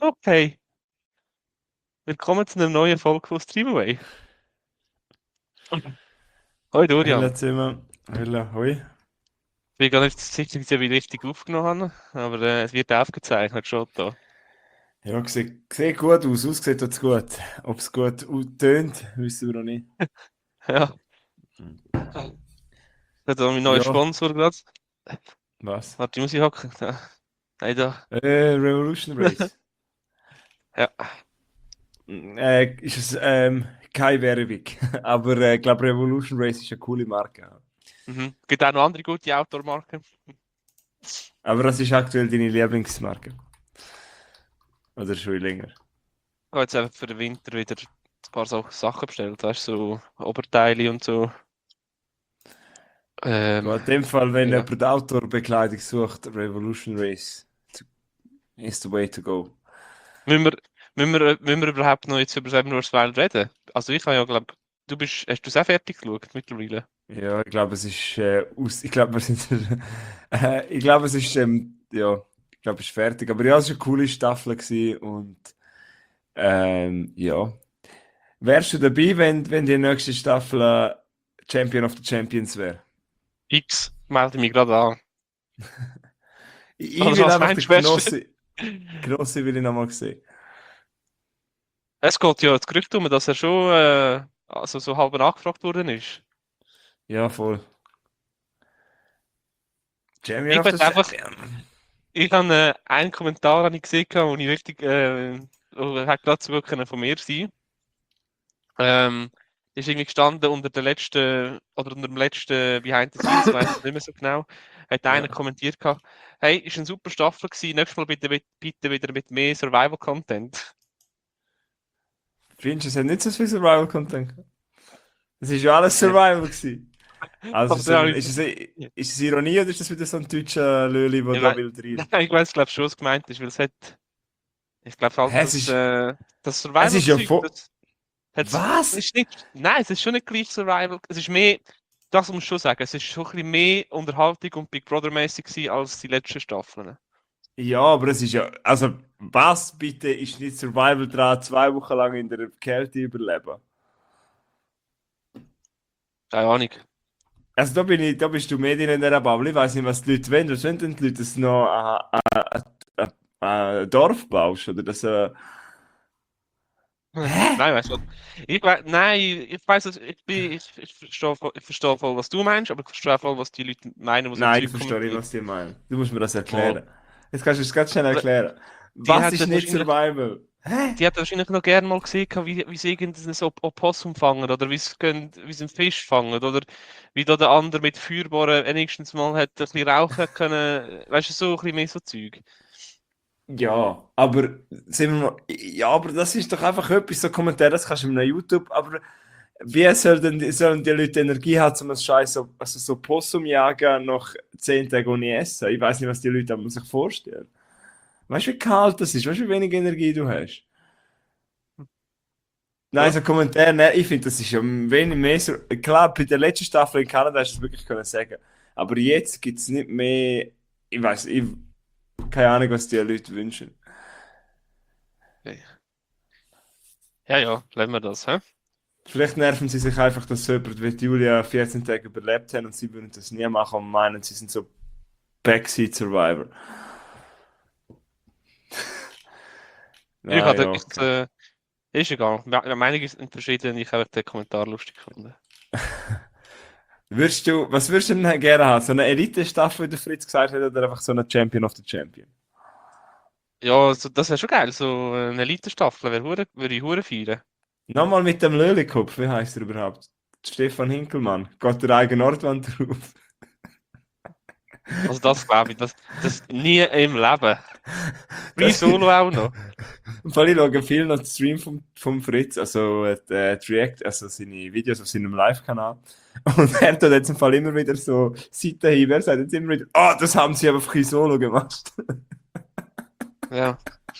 Okay, willkommen zu einer neuen Folge von Streamaway. Hoi Hallo Dorian. zusammen. Hallo, hoi. Ich bin gar nicht sicher, wie ich richtig aufgenommen habe, aber es wird aufgezeichnet schon da. Ja, sieht gut aus, aussieht tut's gut. Ob es gut tönt, wissen wir noch nicht. Ja, das ist mein neuer Ja, Sponsor gerade. was? Warte, ich muss ich hocken. Da. Nein, da. Revolution Race. Ja. Ist es keine Werbung, aber ich glaube Revolution Race ist eine coole Marke. Mhm. Gibt auch noch andere gute Outdoor-Marken. Aber das ist aktuell deine Lieblingsmarke. Oder schon länger. Ich habe jetzt einfach für den Winter wieder ein paar Sachen bestellt, weißt du, so Oberteile und so. Ja, in dem Fall, wenn Ja. jemand Outdoor-Bekleidung sucht, Revolution Race is the way to go. Müssen wir, müssen wir überhaupt noch jetzt über Seven Wild reden? Also ich habe ja, glaube hast du es auch fertig geschaut mittlerweile? Ja, ich glaube, es ist ich glaube, wir sind ich glaube, es ist ja, ich glaube, es ist fertig. Aber ja, es war eine coole Staffel gewesen und ja. Wärst du dabei, wenn die nächste Staffel Champion of the Champions wäre? X, melde mich gerade an. Ich Also will was einfach meinst den du, Schwester? Knossi will ich nochmal sehen. Es geht ja das Gerücht um, dass er schon also so halb nachgefragt worden ist. Ja, voll. Champion Ich of weiß the einfach, Champion. ich habe einen Kommentar habe ich gesehen, wo ich richtig, hat gerade sogar können von mir sein. Ähm, ist irgendwie gestanden unter der letzten, oder unter dem letzten Behind the Scenes, ich weiß es nicht mehr so genau, hat einer Ja. kommentiert gehabt, hey, ist eine super Staffel gewesen, nächstes Mal bitte wieder mit mehr Survival-Content. Findest du, es hat nicht so viel Survival-Content gehabt? Es war ja alles Survival gewesen. Also, Aber dann habe ist es Ironie oder ist das wieder so ein deutscher Löli, der ich, da wei- will drin? ich weiß, glaube schon, was gemeint ist, weil ich glaube halt, Hä, das es ist ja Survival-Zeug, voll. das hat's, Was? ist nicht, nein, es ist schon nicht gleich Survival, es ist mehr, das muss ich schon sagen, es ist schon ein bisschen mehr Unterhaltung und Big Brother-mäßig gewesen als die letzten Staffeln. Ja, aber es ist ja. Also, was bitte ist nicht Survival dran, 2 Wochen lang in der Kälte überleben? Keine Ahnung. Also, da bist du Medien in dieser Bubble. Ich weiß nicht, was die Leute wollen. Was wollen denn die Leute, dass du noch ein Dorf baust? Oder dass. Hä? Nein, weißt du, nein, ich weiß es, ich verstehe voll, was du meinst, aber ich verstehe auch voll, was die Leute meinen, die so Nein, ich Zeug verstehe nicht, kommentieren. was die meinen. Du musst mir das Mal. erklären. Jetzt kannst du es ganz schnell Aber erklären. die Was hat ist das nicht wahrscheinlich, Survival? Hä? die hat wahrscheinlich noch gerne mal gesehen, wie sie irgendein so Opossum fangen oder wie sie einen Fisch fangen oder wie da der andere mit Feuerbohren wenigstens mal hat ein bisschen rauchen können, weißt du, so ein bisschen mehr so Zeug. Ja, aber sind wir mal, ja, aber das ist doch einfach etwas, so Kommentar, das kannst du in einem YouTube, aber wie sollen die Leute Energie haben, um ein Scheiß, also so Possum jagen nach 10 Tagen ohne Essen? Ich weiß nicht, was die Leute sich vorstellen. Weißt du, wie kalt das ist? Weißt du, wie wenig Energie du hast? Nein, Ja, so Kommentar, ne, ich finde, das ist ja wenig mehr so. Klar, bei der letzten Staffel in Kanada hast du es wirklich können sagen. Aber jetzt gibt es nicht mehr. Ich weiß, keine Ahnung, was die Leute wünschen. okay. Ja, ja, lassen wir das, hä? Vielleicht nerven sie sich einfach, dass so jemand wie Julia 14 Tage überlebt haben und sie würden das nie machen und meinen, sie sind so Backseat Survivor. Ich Ah hatte, ja, ich, okay. ist egal. Meinung sind verschieden, ich habe den Kommentar lustig gefunden. Was würdest du denn gerne haben? So eine Elite-Staffel, wie der Fritz gesagt hat, oder einfach so eine Champion of the Champion? Ja, so, das wäre schon geil. So eine Elite-Staffel würde ich hure feiern. Nochmal mit dem Lölikopf, wie heißt er überhaupt? Stefan Hinkelmann. Geht der eigene Nordwand drauf? Also das glaube ich, das nie im Leben. Free Das, Solo auch noch. im Fall, ich schaue viel noch den Stream vom Fritz, also die React, also seine Videos auf seinem Live-Kanal. Und er tut jetzt im Fall immer wieder so Seiten hin. Er sagt jetzt immer wieder, oh, das haben sie aber Free Solo gemacht. Ja.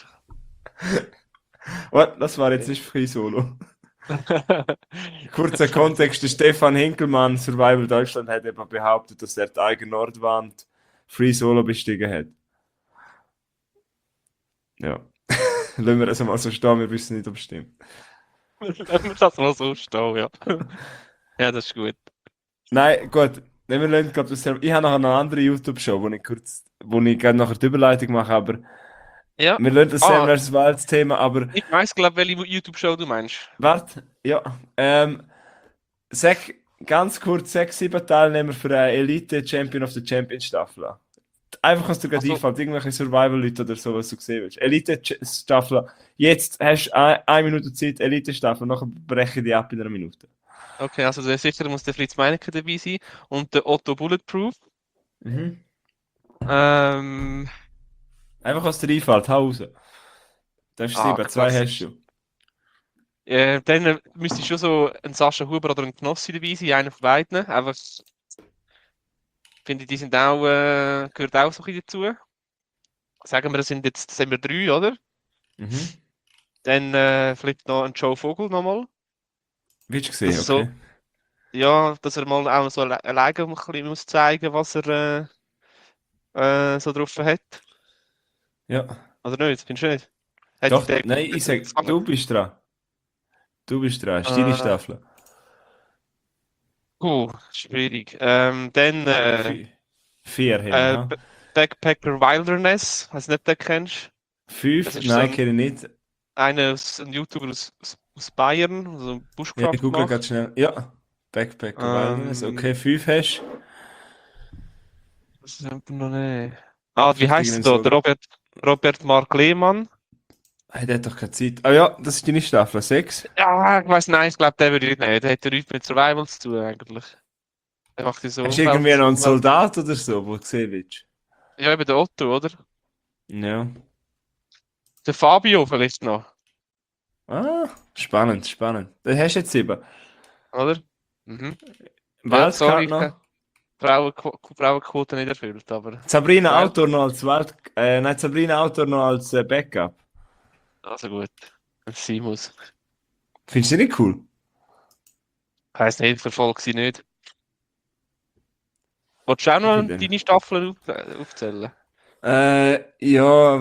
Oh, das war jetzt nicht Free Solo. Kurzer Kontext, der Stefan Hinkelmann, Survival Deutschland, hat eben behauptet, dass er die eigene Nordwand Free Solo bestiegen hat. Ja. Lassen wir das mal so stehen, wir wissen nicht, ob es stimmt. Lassen wir das mal so stehen, ja. Ja, das ist gut. Nein, gut. Nein, wir lassen, glaub, das, ich habe noch eine andere YouTube-Show, wo ich gerne nachher die Überleitung mache, aber Ja. wir lassen das Sam Ah, vs. Wild Thema, aber ich weiß, glaube welche YouTube-Show du meinst. warte, ja. Sag ganz kurz 6, 7 Teilnehmer für eine Elite Champion of the Champion Staffel. Einfach, was dir gerade Also, einfällt, irgendwelche Survival-Leute oder so, was du gesehen willst. Elite-Staffel. Jetzt hast du eine Minute Zeit, Elite-Staffel, nachher breche ich die ab in einer Minute. okay, also sicher muss der Fritz Meinecke dabei sein und der Otto Bulletproof. Mhm. Ähm, Einfach, was dir einfällt, hau raus. Das ist 7, 2 hast klassisch. du. Dann müsste schon so ein Sascha Huber oder ein Knossi dabei sein, einer von beiden. Einfach, finde ich, die sind auch, gehört auch so ein bisschen dazu. Sagen wir, das sind wir 3, oder? Mhm. Dann vielleicht noch ein Joe Vogel nochmal. Willst du Dass gesehen, er so, okay. ja, dass er mal auch so alleine ein bisschen muss zeigen, was er so drauf hat. Ja. Oder nicht? Findest du nicht? Hätte ich Doch, den nein, ich sag, gefangen. du bist dran. Du bist dran, ist deine Äh, Staffel. schwierig. Dann 4 haben wir, äh, ha? Backpacker Wilderness, weiß nicht, ob du den kennst. Das 5? ist so Nein, kenne ich nicht. ein YouTuber aus Bayern, also Ja, Bushcraft Google macht. ganz schnell. Ja. Backpacker Wilderness. Ähm, Okay, 5 hast was ist denn noch nicht? Ah, wie vielleicht heißt er irgendeinen da? so. Der Robert Mark Lehmann. Hey, der hat doch keine Zeit. Ah ja, das ist deine Staffel. 6. Ja, ich weiß, nein, ich glaube, der würde ich nicht. Der hat ja nichts mit Survival zu tun, eigentlich. Der macht ja so Hast du irgendwie noch einen Umwelt. Soldat oder so, wo du gesehen willst? Ja, eben der Otto, oder? Ja. Der Fabio vielleicht noch, Ah, spannend, spannend. Dann hast du jetzt 7. oder? Mhm. Ja, sorry, Wildcard ich habe noch. Frauenquote nicht erfüllt, aber Sabrina Wild, Autor noch als nein, Sabrina Autor noch als Backup. also gut. Simus. Findest du nicht cool? Heißt nicht, verfolge sie nicht. Wolltest du auch Ich noch finde deine Staffeln aufzählen? Ja,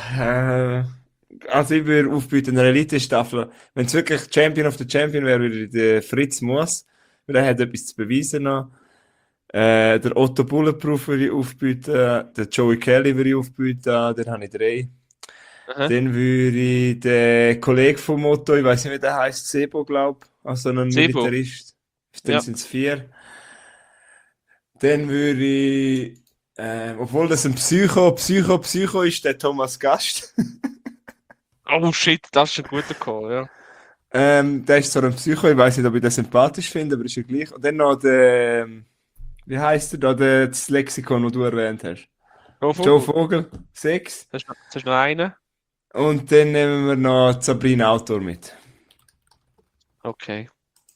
also ich würde aufbieten eine Elite-Staffel. Wenn es wirklich Champion of the Champion wäre, würde ich den Fritz Moos, weil er hat etwas zu beweisen noch. Der Otto Bulletproof würde ich aufbieten, der Joey Kelly würde ich aufbieten, den habe ich 3. Aha. Dann würde ich den Kollegen vom Otto, ich weiß nicht, wie der heißt, Sebo, glaube ich, also ein Sebo. Militarist. Dann Ja. sind es 4. Dann würde ich, obwohl das ein Psycho ist, der Thomas Gast. Oh shit, das ist ein guter Call, ja. Der ist so ein Psycho, ich weiß nicht, ob ich den sympathisch finde, aber ist ja gleich. Und dann noch der, wie heißt der da, das Lexikon, das du erwähnt hast? Joe Joe Vogel. Vogel, 6. Das ist noch einer. Und dann nehmen wir noch Sabrina Autor mit. Okay.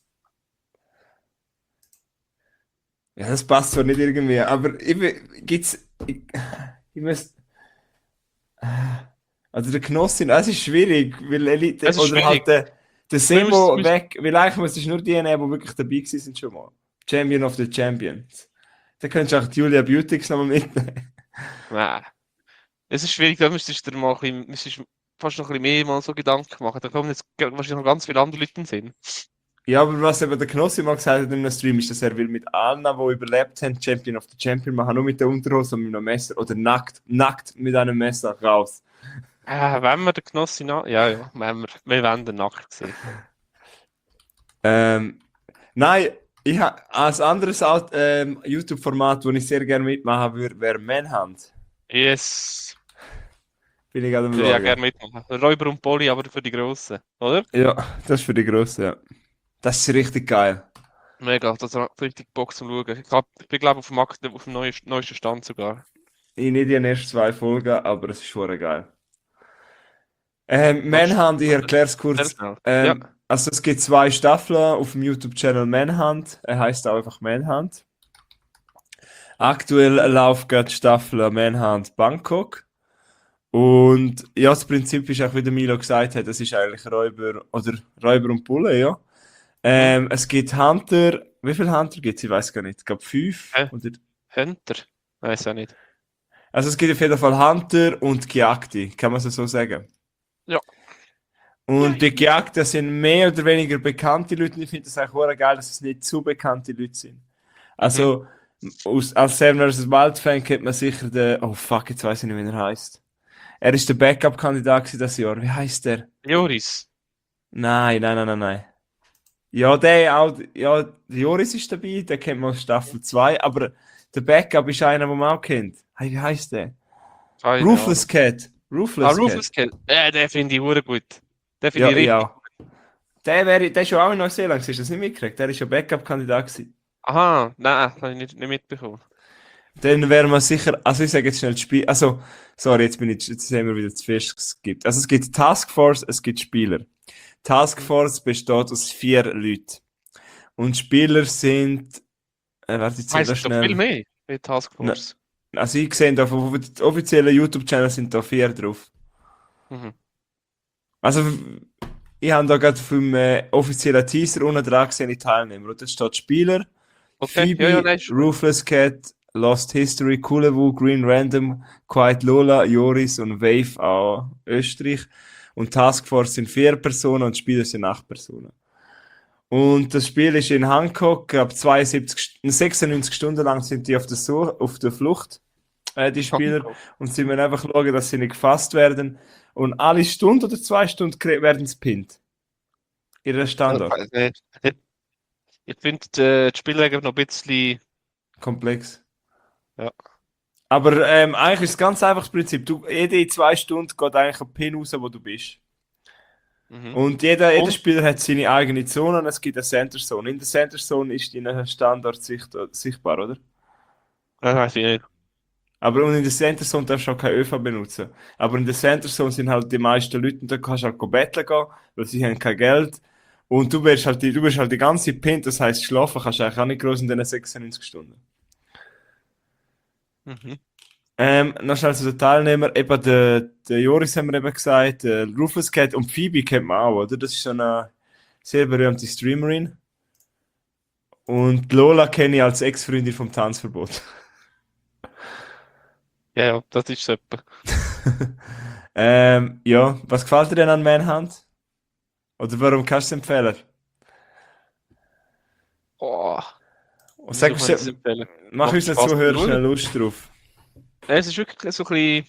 Ja, das passt zwar nicht irgendwie, aber ich muss, also der Knossin, es ist schwierig, weil Elite, Es ist oder halt schwierig. der Wir Sebo müssen, weg, weil eigentlich müsstest du nur die nehmen, die wirklich dabei gewesen sind schon mal. Champion of the Champions. Da könntest du auch die Julia Beautix nochmal mitnehmen. nein. Es ist schwierig, da müsstest du dir mal müsstest fast noch ein bisschen mehr mal so Gedanken machen. Da kommen jetzt wahrscheinlich noch ganz viele andere Leute in den Sinn. Ja, aber was eben der Knossi mal gesagt hat in einem Stream, ist, dass er will mit allen, die überlebt haben, Champion of the Champion machen, nur mit der Unterhose und mit einem Messer oder nackt mit einem Messer raus. Wenn wir den Knossi nach. Ja, ja, wenn wir wollen den nackt sehen. Nein, ich habe als anderes YouTube-Format, das ich sehr gerne mitmachen würde, wäre Manhunt. Yes. Bin ich gerade am Würde ich auch Schauen. gerne mitmachen. Räuber und Polly, aber für die Grossen, oder? Ja, das ist für die Grossen, ja. Das ist richtig geil. Mega, das hat richtig Bock zum Schauen. Ich bin, glaube ich, auf dem neuesten Stand sogar. Ich nicht die ersten 2 Folgen, aber es ist schon geil. Warte, Manhunt, ich erkläre es sehr kurz. schnell. Ja. Also es gibt 2 Staffeln auf dem YouTube-Channel Manhunt. Er heißt auch einfach Manhunt. Aktuell läuft gerade die Staffel Manhunt Bangkok. Und ja, das Prinzip ist auch, wie der Milo gesagt hat, es ist eigentlich Räuber und Bulle, ja. Es gibt Hunter, wie viele Hunter gibt es? Ich weiß gar nicht. Ich glaube 5. Oder... Hunter? Weiß auch nicht. Also es gibt auf jeden Fall Hunter und Gejagte, kann man so sagen. Ja. Und die Gejagten sind mehr oder weniger bekannte Leute. Und ich finde das auch geil, dass es nicht zu bekannte Leute sind. Also, als Seven vs. Wild-Fan kennt man sicher den. Oh fuck, jetzt weiß ich nicht, wie er heißt. Er ist der Backup-Kandidat das Jahr. Wie heißt der? Joris. Nein. Ja, der auch. Ja, Joris ist dabei, den kennt man aus Staffel 2. Aber der Backup ist einer, den man auch kennt. Hey, wie heißt der? Keine Ruthless Ahnung. Cat. Ruthless Cat. Ruthless Cat. Den finde ich hure gut. Den finde Ja, ich richtig. ja. Der ist ja auch in Neuseeland, hast du das nicht mitgekriegt? Der ist ja Backup-Kandidat gewesen. Aha, nein, habe ich nicht mitbekommen. Dann wäre man sicher, also ich sage jetzt schnell das Spiel, also, sorry, jetzt haben wir wieder zu fest geskippt. Also es gibt Taskforce, es gibt Spieler. Taskforce besteht aus 4 Leuten. Und Spieler sind, warte, ich zähle Heißt das doch viel schnell. mehr wie Taskforce. Also ich sehe da auf dem offiziellen YouTube-Channel sind da 4 drauf. Mhm. Also, ich habe da gerade vom offiziellen Teaser unten dran gesehen, die Teilnehmer. Und da steht Spieler, Okay, Phoebe, nein, ist gut. Ruthless Cat, Lost History, Kulewu, Green Random, Quiet Lola, Joris und Wave auch Österreich. Und Taskforce sind 4 Personen und Spieler sind 8 Personen. Und das Spiel ist in Hancock, ab 96 Stunden lang sind die auf der Flucht, die Spieler, und sie müssen einfach schauen, dass sie nicht gefasst werden. Und alle Stunde oder 2 Stunden werden sie pinnt. Ihre Standard. Ich finde die Spielregeln noch ein bisschen. Komplex. Ja. Aber eigentlich ist es ganz einfaches Prinzip. Jede 2 Stunden geht eigentlich ein Pin raus, wo du bist. Mhm. Und jeder Spieler hat seine eigene Zone und es gibt eine Center Zone. In der Center Zone ist dein Standard sichtbar, oder? Das weiß ich nicht. Aber und in der Center Zone darfst du auch kein ÖV benutzen. Aber in der Center Zone sind halt die meisten Leute, und da kannst du halt betteln gehen, weil sie haben kein Geld. Und du bist halt die ganze Pin, das heisst, schlafen kannst du eigentlich auch nicht groß in diesen 96 Stunden. Mhm. Noch schnell zu den Teilnehmern. Eben der Joris haben wir eben gesagt, Rufus Cat und Phoebe kennt man auch, oder? Das ist so eine sehr berühmte Streamerin. Und Lola kenne ich als Ex-Freundin vom Tanzverbot. Ja, das ist so etwa. Ja, was gefällt dir denn an Manhunt? Oder warum kannst du es empfehlen? Oh, Und wieso sag kann ich es uns, empfehlen? mach Macht unseren Spaß zu Zuhörern schauen. schnell Lust drauf. Es ist wirklich so ein bisschen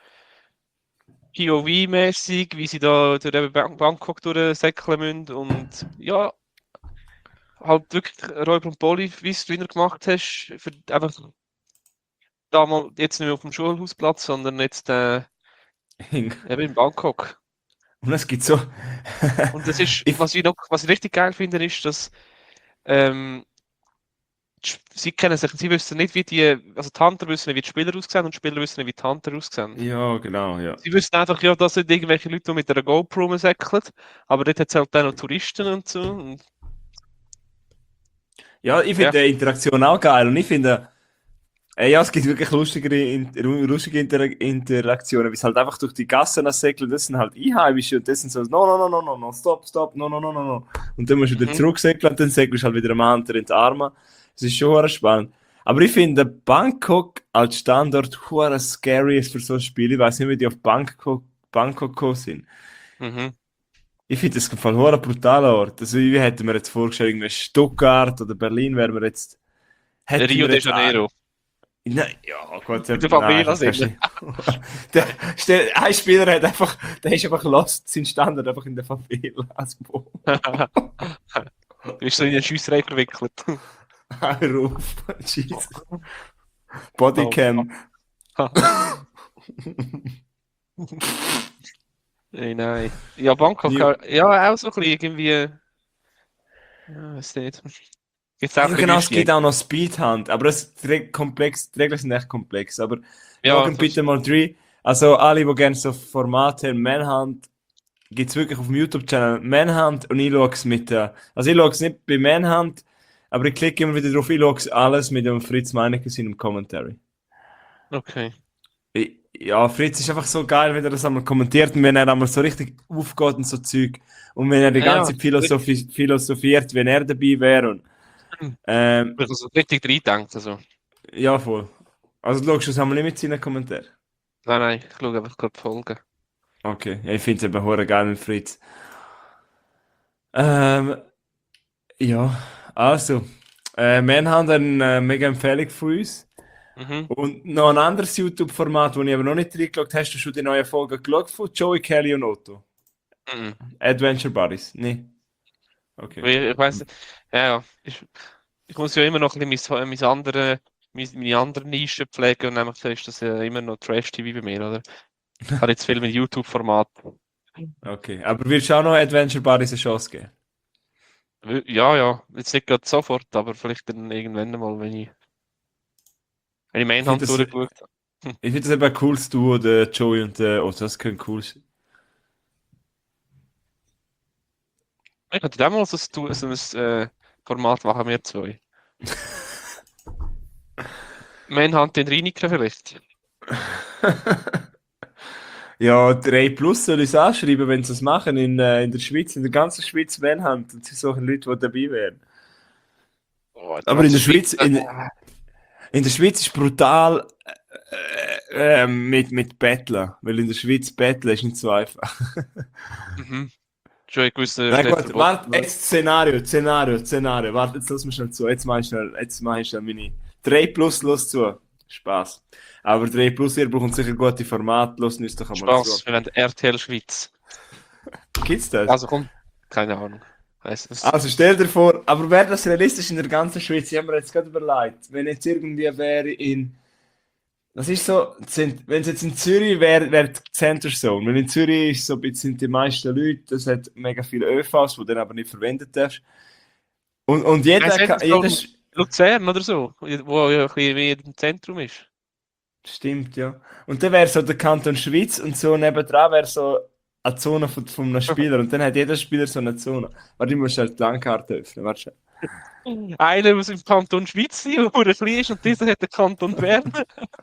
POV-mäßig, wie sie da durch eben Bangkok durchsäckeln müssen. Und ja, halt wirklich Räuber und Poli, wie du wieder gemacht hast. Für einfach damals jetzt nicht mehr auf dem Schulhausplatz, sondern jetzt eben in Bangkok. Und es gibt so. Und das ist, Ich- was ich richtig geil finde, ist, dass ähm, sie kennen sich, sie wissen nicht, also die Hunter wissen nicht, wie die Spieler aussehen und die Spieler wissen nicht, wie die Hunter aussehen. ja, genau, ja. Sie wissen einfach, ja, das sind irgendwelche Leute, die mit einer GoPro rumsäckeln, aber dort hat es halt dann noch Touristen und so. Und Ja, ich finde die Interaktion auch geil. Und ich finde, ja, es gibt wirklich lustige Interaktionen, wie es halt einfach durch die Gassen segeln. Das sind halt Einheimische und das sind so, no, stop, no. Und dann musst du wieder zurücksegeln und dann segelst du halt wieder am anderen in die Arme. Das ist schon spannend. Aber ich finde Bangkok als Standort hure scary ist für so ein Spiel. Ich weiß nicht, wie die auf Bangkok gekommen sind. Mhm. Ich finde das im Fall hure brutaler Ort. Also, wie hätten wir jetzt vorgestellt, irgendwie Stuttgart oder Berlin wären wir jetzt. Hätten Rio wir de jetzt Janeiro. Nein, ja, Gott sei Mit der Dank. Favela Das kannst du sind. nicht. Ein Spieler hat einfach, der ist einfach lost, sein Standard einfach in der Favela als Bo. Du bist so in eine Schiesserei verwickelt. Hör auf, Jesus. Bodycam. Nein. Ja, Bangkok, ja, auch so ein bisschen irgendwie. Ja, weiß nicht. Gibt's auch Ja, ein genau, es bisschen gibt auch noch Speedhunt, aber die Regeln sind echt komplex. Aber Ja, schauen bitte mal rein. Also alle, die gerne so Formate haben, Manhunt, gibt es wirklich auf dem YouTube-Channel Manhunt und ich schaue es also ich schaue es nicht bei Manhunt, aber ich klicke immer wieder drauf, ich schaue es alles mit dem Fritz Meinecke in einem Commentary. Okay. Ja, Fritz ist einfach so geil, wenn er das einmal kommentiert und wenn er einmal so richtig aufgeht und so Zeug. Und wenn er die ganze philosophiert, wenn er dabei wäre. Und, Also richtig reindenkt. Also. ja, voll. Also du schaust es einmal nicht mit seinen Kommentaren. Nein, ich schaue einfach gerade die Folgen. Okay, ja, ich finde es eben hure geil mit Fritz. Ähm, ja, also, wir haben eine mega Empfehlung von uns. Mhm. Und noch ein anderes YouTube-Format, das ich aber noch nicht reingeschaut habe. Hast du schon die neue Folge geschaut von Joey, Kelly und Otto? Mhm. Adventure Buddies? Nee. Okay. Weil ich weiß, ja, ja. Ich muss ja immer noch ein bisschen meine andere Nische pflegen und nämlich ist das ja immer noch Trash-TV bei mir, oder? Ich habe jetzt viel mit YouTube-Format. Okay. Aber wirst du auch noch Adventure Buddies eine Chance geben? Ja, ja, jetzt nicht gerade sofort, aber vielleicht dann irgendwann mal, wenn ich Ich finde Manhunt das, durchgeschaut habe. Hm. ich find das eben ein cooles Duo, der Joey und der Otto. Das könnte cool sein. Ich könnte auch mal so ein Format machen, wir zwei. Manhunt den Rheiniker vielleicht. Ja, 3 Plus soll ich es anschreiben, wenn sie es machen in der Schweiz, in der ganzen Schweiz Manhunt. Und sie suchen Leute, die dabei wären. Oh, die Aber in ganze der Schweiz. Schweiz, in der Schweiz ist brutal mit Betteln. Weil in der Schweiz Betteln ist nicht so einfach. Mhm. Schon in gewissen Na Städten gut, verboten, warte, oder? jetzt Szenario. Warte, jetzt lass mich schnell zu. Jetzt mach ich schnell meine 3 Plus los zu. Spaß. Aber 3 Plus, ihr braucht sicher gute Formate, los uns doch einmal zu. Spaß, wir haben RTL Schweiz. Gibt's das? Also komm, keine Ahnung. Weiss es. Also stell dir vor, aber wäre das realistisch in der ganzen Schweiz? Ich habe mir jetzt gerade überlegt, wenn jetzt irgendwie wäre das ist so, wenn es jetzt in Zürich wäre, wäre die Center Zone. Weil in Zürich ist so ein bisschen sind die meisten Leute, das hat mega viele ÖVs, die dann aber nicht verwendet darfst. Und Nein, jeder sind kann, das jeder, so Luzern oder so, wo ja ein bisschen wie im Zentrum ist. stimmt, ja. Und dann wäre so der Kanton Schweiz und so nebendran wäre so eine Zone von einem Spieler. Und dann hat jeder Spieler so eine Zone. Warte, ich muss halt die Landkarte öffnen, warte schon. Einer muss im Kanton Schweiz sein, wo er klein ist, und dieser hat den Kanton Bern.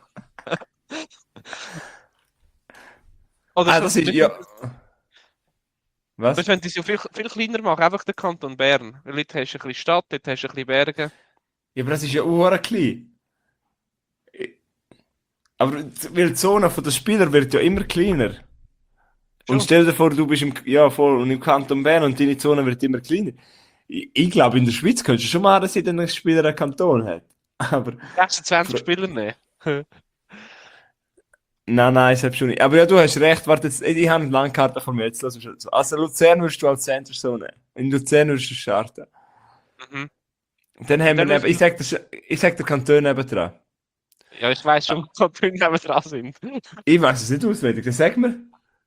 Oder Ah, schon, das ist, ja. wir Was? können das ja viel kleiner machen, einfach den Kanton Bern. Weil dort hast du ein bisschen Stadt, dort hast du ein bisschen Berge. Ja, aber das ist ja auch klein. Aber weil die Zone der Spieler wird ja immer kleiner. Und Schon. stell dir vor, du bist ja, voll, und im Kanton Bern und deine Zone wird immer kleiner. Ich glaube, in der Schweiz könntest du schon mal, dass jeder einen Spieler einen Kanton hat. Aber, 26 Spieler nehmen. nein, selbst schon nicht. Aber ja, du hast recht, warte, jetzt, ich habe eine Landkarte von mir, jetzt lass mich schon so. Also Luzern würdest du als Center so nehmen. In Luzern würdest du starten. Mhm. Und dann Und haben wir dann neben, müssen, ich sag den Kanton nebendran. ja, ich weiß schon, wo die neben dran sind. Ich weiß es nicht auswendig, dann sag mir.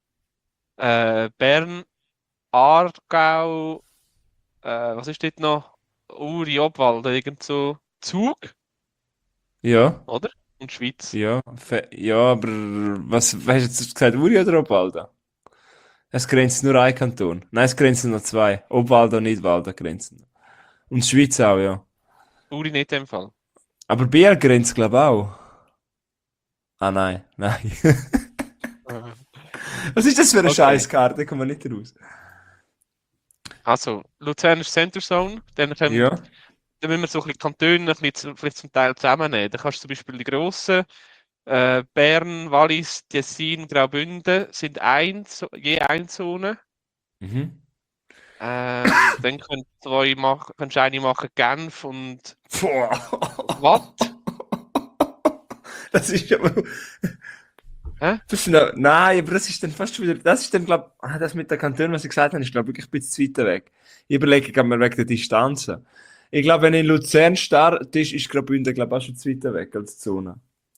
Bern, Aargau, was ist dort noch? Uri, Obwalden, irgend so. Zug, Ja. oder? Und Schweiz. Ja, ja, aber was hast du jetzt gesagt, Uri oder Obwalda? Es grenzt nur ein Kanton. Nein, es grenzen noch zwei. Obwalda und Nidwalda grenzen. Und die Schweiz auch, ja. Uri nicht in dem Fall. Aber Biel grenzt, glaube ich, auch. Ah, nein. Äh, Was ist das für eine Okay. Scheißkarte? Kommt man nicht raus. Also, Luzern ist Center Zone, Ja. dann müssen wir so ein bisschen Kantone ein bisschen, vielleicht zum Teil zusammennehmen. Dann kannst du zum Beispiel die grossen, Bern, Wallis, Tessin, Graubünden sind je eine Zone. Mhm. Dann kannst du eine machen, Genf und Boah. Watt. Das ist aber. Hä? Das sind, nein, aber das ist dann fast schon wieder. Das ist dann, glaube ich, das mit den Kantonen, was ich gesagt habe, ist, glaube ich, wirklich ein bisschen zu weit weg. Ich überlege gerade mal wegen der Distanzen. Ich glaube, wenn in Luzern startet, ist Graubünden, glaube ich, auch schon zu weit weg als die Zone.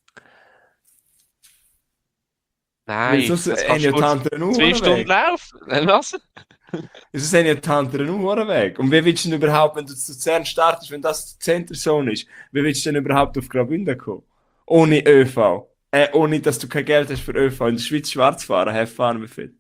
Weil Nein, sonst das haben kannst du ja die kurz anderen auch 2 Stunden Weg. laufen. Was? Sonst haben ja die anderen auch Weg. Und wie willst du denn überhaupt, wenn du zu Luzern startest, wenn das die Centerzone ist, wie willst du denn überhaupt auf Graubünden kommen? Ohne ÖV. Ohne, dass du kein Geld hast für ÖV. In der Schweiz schwarz fahren, fahren wir viel.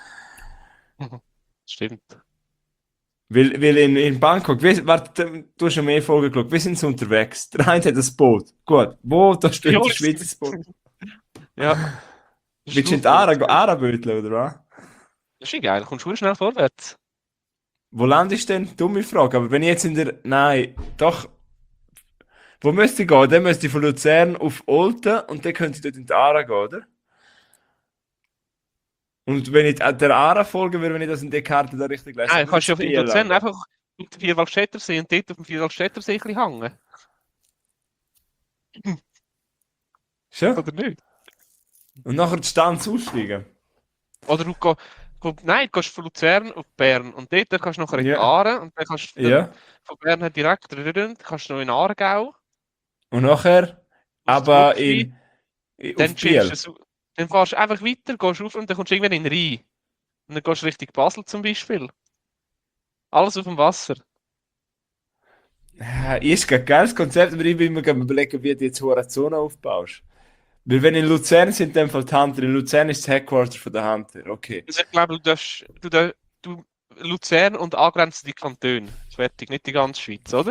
Stimmt. Weil in Bangkok, warte, du hast schon mehr Folgen geschaut, wir sind so unterwegs. Der eine hat ein Boot. Gut, wo, da steht Ja, in der Schweiz ein Boot. ja. Das ist Willst du in die gut. Aarabötle, oder was? Das ist geil, du kommst schon schnell vorwärts. Wo landest du denn? Dumme Frage, aber wenn ich jetzt in der, nein, doch, wo müsste ich gehen? Dann müsste ich von Luzern auf Olten und dann könnte ich dort in die Aare gehen, oder? Und wenn ich der Aare folgen würde, wenn ich das in die Karte da richtig lese, Nein, würde kannst du ich in Biel Luzern landen. einfach auf den Vierwaldstättersee und dort auf dem Vierwaldstättersee ein bisschen hängen. Schon? Oder nicht? Und nachher die Stanz aussteigen. Oder nein, du gehst von Luzern auf Bern und dort kannst du nachher in die Ja. Aare und dann kannst du Ja. von Bern her direkt rüber, kannst du noch in Aargau, Und nachher aus aber Zurückschweiz, auf dann chillst Biel. du so, dann fährst du einfach weiter, gehst auf und dann kommst du irgendwann in den Rhein. Und dann gehst du Richtung Basel zum Beispiel. Alles auf dem Wasser. Ja, ist kein geiles Konzept, aber ich bin mir gerade überlegen, wie du jetzt hohe Zone aufbaust. Weil wenn in Luzern sind in dem Fall die Hunter, in Luzern ist das Headquarter von der Hunter, okay. Also ich glaube, du Luzern und angrenzende Kantone. Fertig, nicht die ganze Schweiz, oder?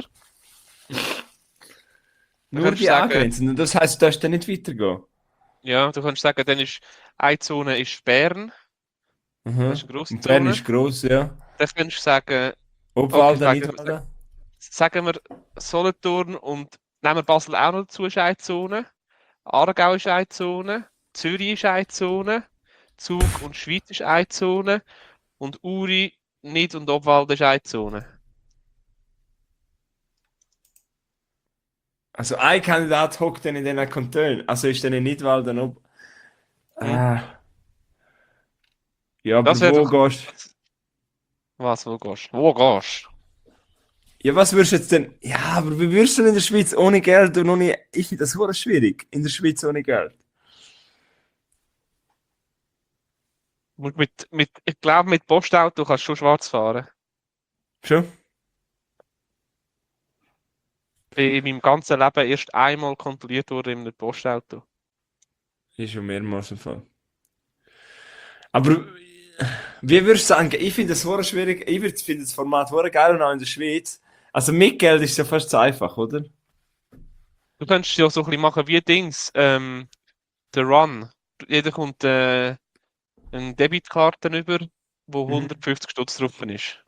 Dann Nur kannst du die sagen, angrenzenden, das heisst, du darfst dann nicht weitergehen. ja, du kannst sagen, dann ist eine Zone ist Bern, das Mhm. ist eine grosse Und Bern ist Zone. gross, ja. Dann kannst du sagen, okay, Obwalden, Nidwalden. sagen wir Solothurn und nehmen wir Basel auch noch dazu, ist eine Zone. Aargau ist eine Zone. Zürich ist eine Zone. Zug und Schweiz ist eine Zone. Und Uri, Nid und Obwalden ist eine Zone. Also ein Kandidat hockt dann in diesen Kantonen. Also ist dann in Nidwalden ob. Hm? Ah. Ja, Das aber wäre wo doch. gehst Was, wo gehst du? Wo gehst Ja, was würdest du jetzt denn. Ja, aber wie würdest du in der Schweiz ohne Geld und ohne. Ich finde das super schwierig. In der Schweiz ohne Geld. du? Ich glaube, mit Postauto kannst du schon schwarz fahren. Schon? Bin in meinem ganzen Leben erst einmal kontrolliert wurde in einem Postauto. Ist schon mehrmals der Fall. Aber wie würdest du sagen, ich finde das super schwierig. Finde das Format super geil und auch in der Schweiz. Also mit Geld ist es ja fast zu einfach, oder? Du könntest ja so ein bisschen machen wie Dings, der Run. Jeder kommt eine Debitkarte über, wo Mhm. 150 Stutz drauf ist.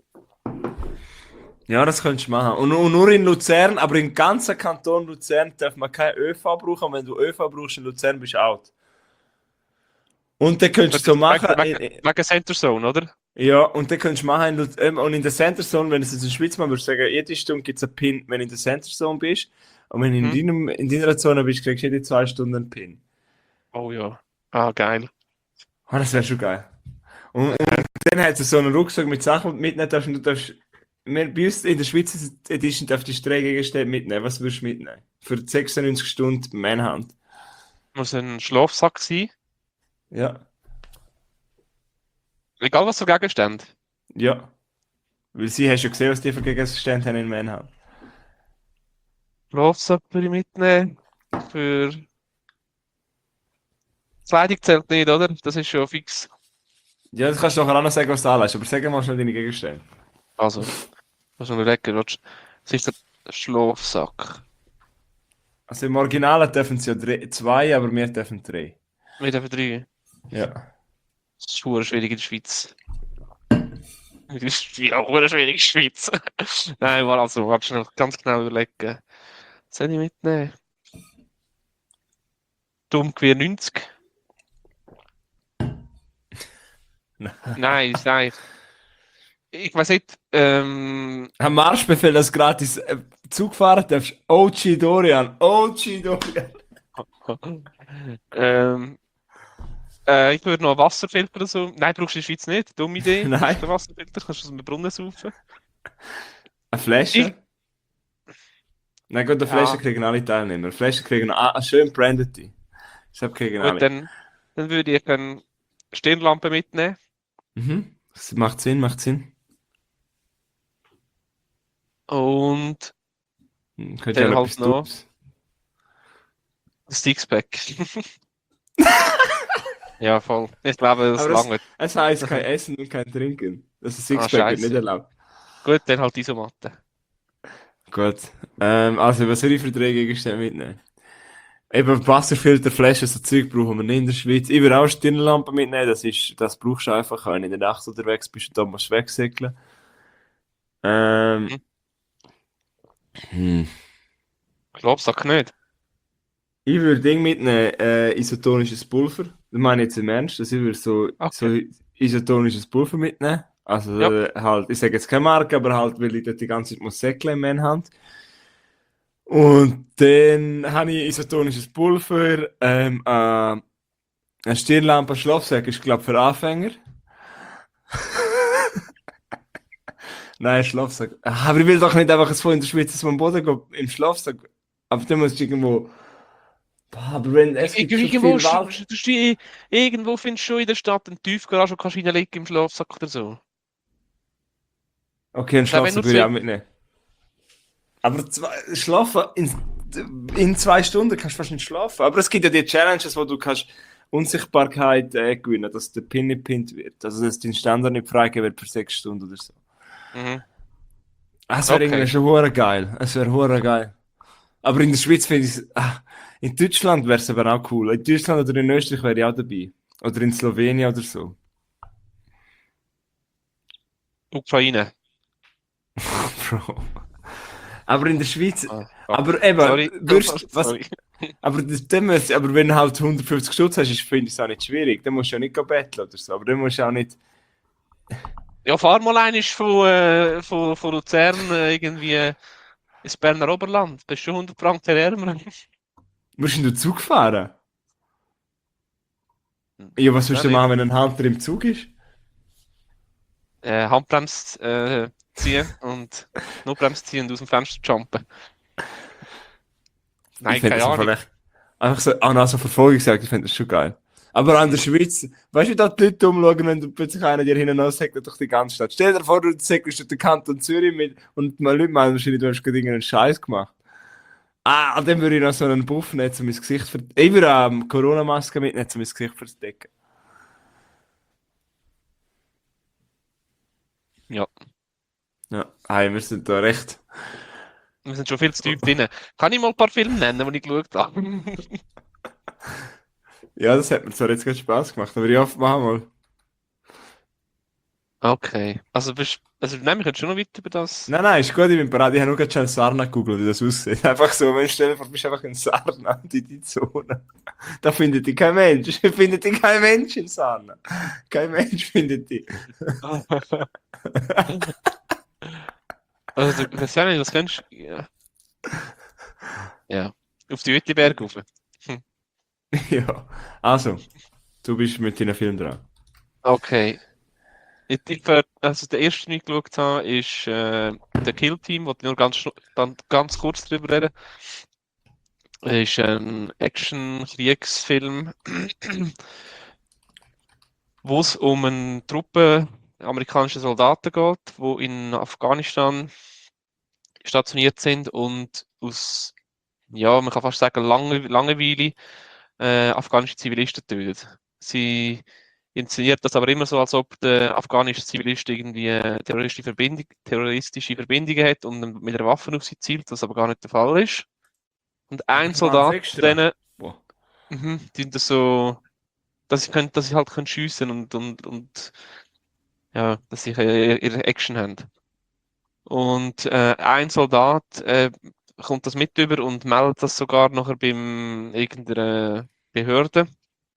Ja, das könntest du machen. Und nur in Luzern, aber im ganzen Kanton Luzern darf man kein ÖV brauchen. Und wenn du ÖV brauchst in Luzern, bist du out. Und dann könntest du so machen. Wegen Center Zone, oder? Ja, und dann könntest du machen. Und in der Center Zone, wenn du es jetzt in der Schweiz machst, würdest du sagen, jede Stunde gibt es einen Pin, wenn du in der Center Zone bist. Und wenn du Hm? in deiner Zone bist, kriegst du jede 2 Stunden einen Pin. Oh ja. Ah, geil. Oh, das wäre schon geil. Und dann hat es so einen Rucksack mit Sachen, die du mitnehmen darfst. Und du darfst, bei uns in der Schweizer Edition darfst du die Strägegenstände mitnehmen. Was würdest du mitnehmen? Für 96 Stunden Manhunt. Muss ein Schlafsack sein. Ja. Egal was für Gegenstände. Ja. Weil sie hast ja gesehen, was die für Gegenstände haben in Manhunt. Schlafsack würde ich mitnehmen. Für Kleidung zählt nicht, oder? Das ist schon fix. Ja, das kannst du nachher auch noch sagen, was du anlässt. Aber sag mal schnell deine Gegenstände. Also, was noch lecker. Was ist der Schlafsack? Also im Original dürfen sie ja 2, aber wir dürfen 3. Wir dürfen 3. Ja. Das ist verdammt schwierig in der Schweiz. Das ist ja auch schwierig in der Schweiz. Nein, mal also, warte schnell, ganz genau überlegen. Was soll ich mitnehmen? Dummgewehr 90? Nein, nein. Ich weiß nicht, Am Marschbefehl, dass du gratis Zug fahren darfst. OG Dorian. OG Dorian. ähm, ich würde noch einen Wasserfilter oder so. Nein, brauchst du in der Schweiz nicht. Dumme Idee. Nein. Brauchst du einen Wasserfilter, kannst du aus einem Brunnen saufen. Eine Flasche? Ich- Nein, gut, eine Ja. Flasche kriegen alle Teilnehmer. Eine Flasche kriegen eine schön brandete. Deshalb kriegen Gut, alle. dann würde ich eine Stirnlampe mitnehmen. Mhm. Das macht Sinn, macht Sinn. Und Könnt ihr dann ja halt etwas noch Dummes. ein Sixpack. Ja, voll. Ich glaube, das Aber es, lange. es heisst kein Essen und kein Trinken. Das ist Sixpack wird Scheiße. nicht erlaubt. Gut, dann halt Isomatte. Gut. Also, was soll ich für 3 Gegenstände mitnehmen? Eben Wasserfilter, Flaschen, so Zeug brauchen wir nicht in der Schweiz. Ich würde auch Stirnlampe mitnehmen, das brauchst du einfach, wenn du in der Nacht unterwegs bist und da musst du wegsäckeln. Mhm. Hm. Schlafsack nicht. Ich würde Ding mitnehmen, isotonisches Pulver, das meine ich jetzt im Ernst, dass ich würde so Okay. isotonisches Pulver mitnehmen. Also Ja. halt, ich sage jetzt keine Marke, aber halt, weil ich dort die ganze Zeit muss säckeln in meiner Hand. Und dann habe ich isotonisches Pulver, eine Stirnlampe, ein Schlafsack ist, glaube ich, für Anfänger. Nein, Schlafsack. Aber ich will doch nicht einfach so in der Schweiz so am Boden gehen, im Schlafsack. Aber dann musst du irgendwo. Boah, aber wenn, es gibt schon Irgendwo, viel Wald. irgendwo findest du schon in der Stadt eine Tiefgarage, wo kannst du reinlegen im Schlafsack oder so. Okay, ein Und auch wenn Schlafsack nur würde ich zwei. auch mitnehmen. Aber schlafen in 2 Stunden kannst du fast nicht schlafen. Aber es gibt ja die Challenges, wo du kannst Unsichtbarkeit gewinnen, dass der Pin nicht pinnt wird. Also dass dein Ständer nicht freigegeben wird für 6 Stunden oder so. Mhm. Das wäre irgendwie Okay. schon hure geil. Es wäre hure geil. Aber in der Schweiz finde ich es. In Deutschland wäre es aber auch cool. In Deutschland oder in Österreich wäre ich auch dabei. Oder in Slowenien oder so. Ukraine. Bro. Aber in der Schweiz. Ah, fuck. Aber eben, Sorry. was. Sorry. Aber wenn du halt 150 Stutz hast, finde ich es auch nicht schwierig. Dann musst du ja nicht betteln oder so. Aber dann musst du auch nicht. Ja, fahr mal einmal von Luzern irgendwie ins Berner Oberland. Bist schon 100 Franken ärmer. Musst du in den Zug fahren? Ja, was willst Ja, du nicht. machen, wenn ein Hunter im Zug ist? Handbremse ziehen und Notbremse ziehen und aus dem Fenster jumpen. Ich Nein, finde keine das Ahnung. einfach echt. Einfach so, so Verfolgungsjagd, ich finde das schon geil. Aber an der Schweiz, weißt du, wie da die Leute umschauen, wenn du plötzlich einer dir hinten säckelt durch die ganze Stadt? Stell dir vor, du säckelst durch den Kanton Zürich mit und mal Leute meinen wahrscheinlich, du hast gerade irgendeinen Scheiß gemacht. An dem würde ich noch so einen Buff nehmen, um mein Gesicht Ich würde auch eine Corona-Maske mitnehmen, um mein Gesicht zu verdecken. Ja, Ja, hey, wir sind da recht. wir sind schon viel zu tief drin. Kann ich mal ein paar Filme nennen, die ich geschaut habe? Ja, das hat mir zwar jetzt gerade Spaß gemacht, aber ich hoffe, machen wir mal. Okay. Also nein, wir können schon noch weiter über das. Nein, ist gut, ich bin bereit. Ich habe nur gerade schnell Sarna gegoogelt, wie das aussieht. Einfach so, wenn stell dir vor, du bist einfach in Sarna und in die Zone. Da findet dich kein Mensch. Findet dich kein Mensch in Sarna. Kein Mensch findet dich. Also, das ja nicht, das kennst du. Ja. Ja. Auf die Uetliberg rauf. Hm. Ja, also, du bist mit deinem Film dran. Okay. Also der erste, den ich geschaut habe, ist der Kill Team, wo ich nur dann ganz kurz drüber reden. Ist ein Action-Kriegsfilm, wo es um eine Truppe amerikanischer Soldaten geht, die in Afghanistan stationiert sind und aus, ja, man kann fast sagen, Langeweile afghanische Zivilisten tötet. Sie inszeniert das aber immer so, als ob der afghanische Zivilist irgendwie terroristische Verbindungen hat und mit einer Waffe auf sie zielt, was aber gar nicht der Fall ist. Und ein Einfach ganz Soldat von extra. denen, Boah. die das so, dass sie halt können schiessen und ja, dass sie ihre Action haben. Und ein Soldat kommt das mit über und meldet das sogar nachher beim irgendeiner Behörde.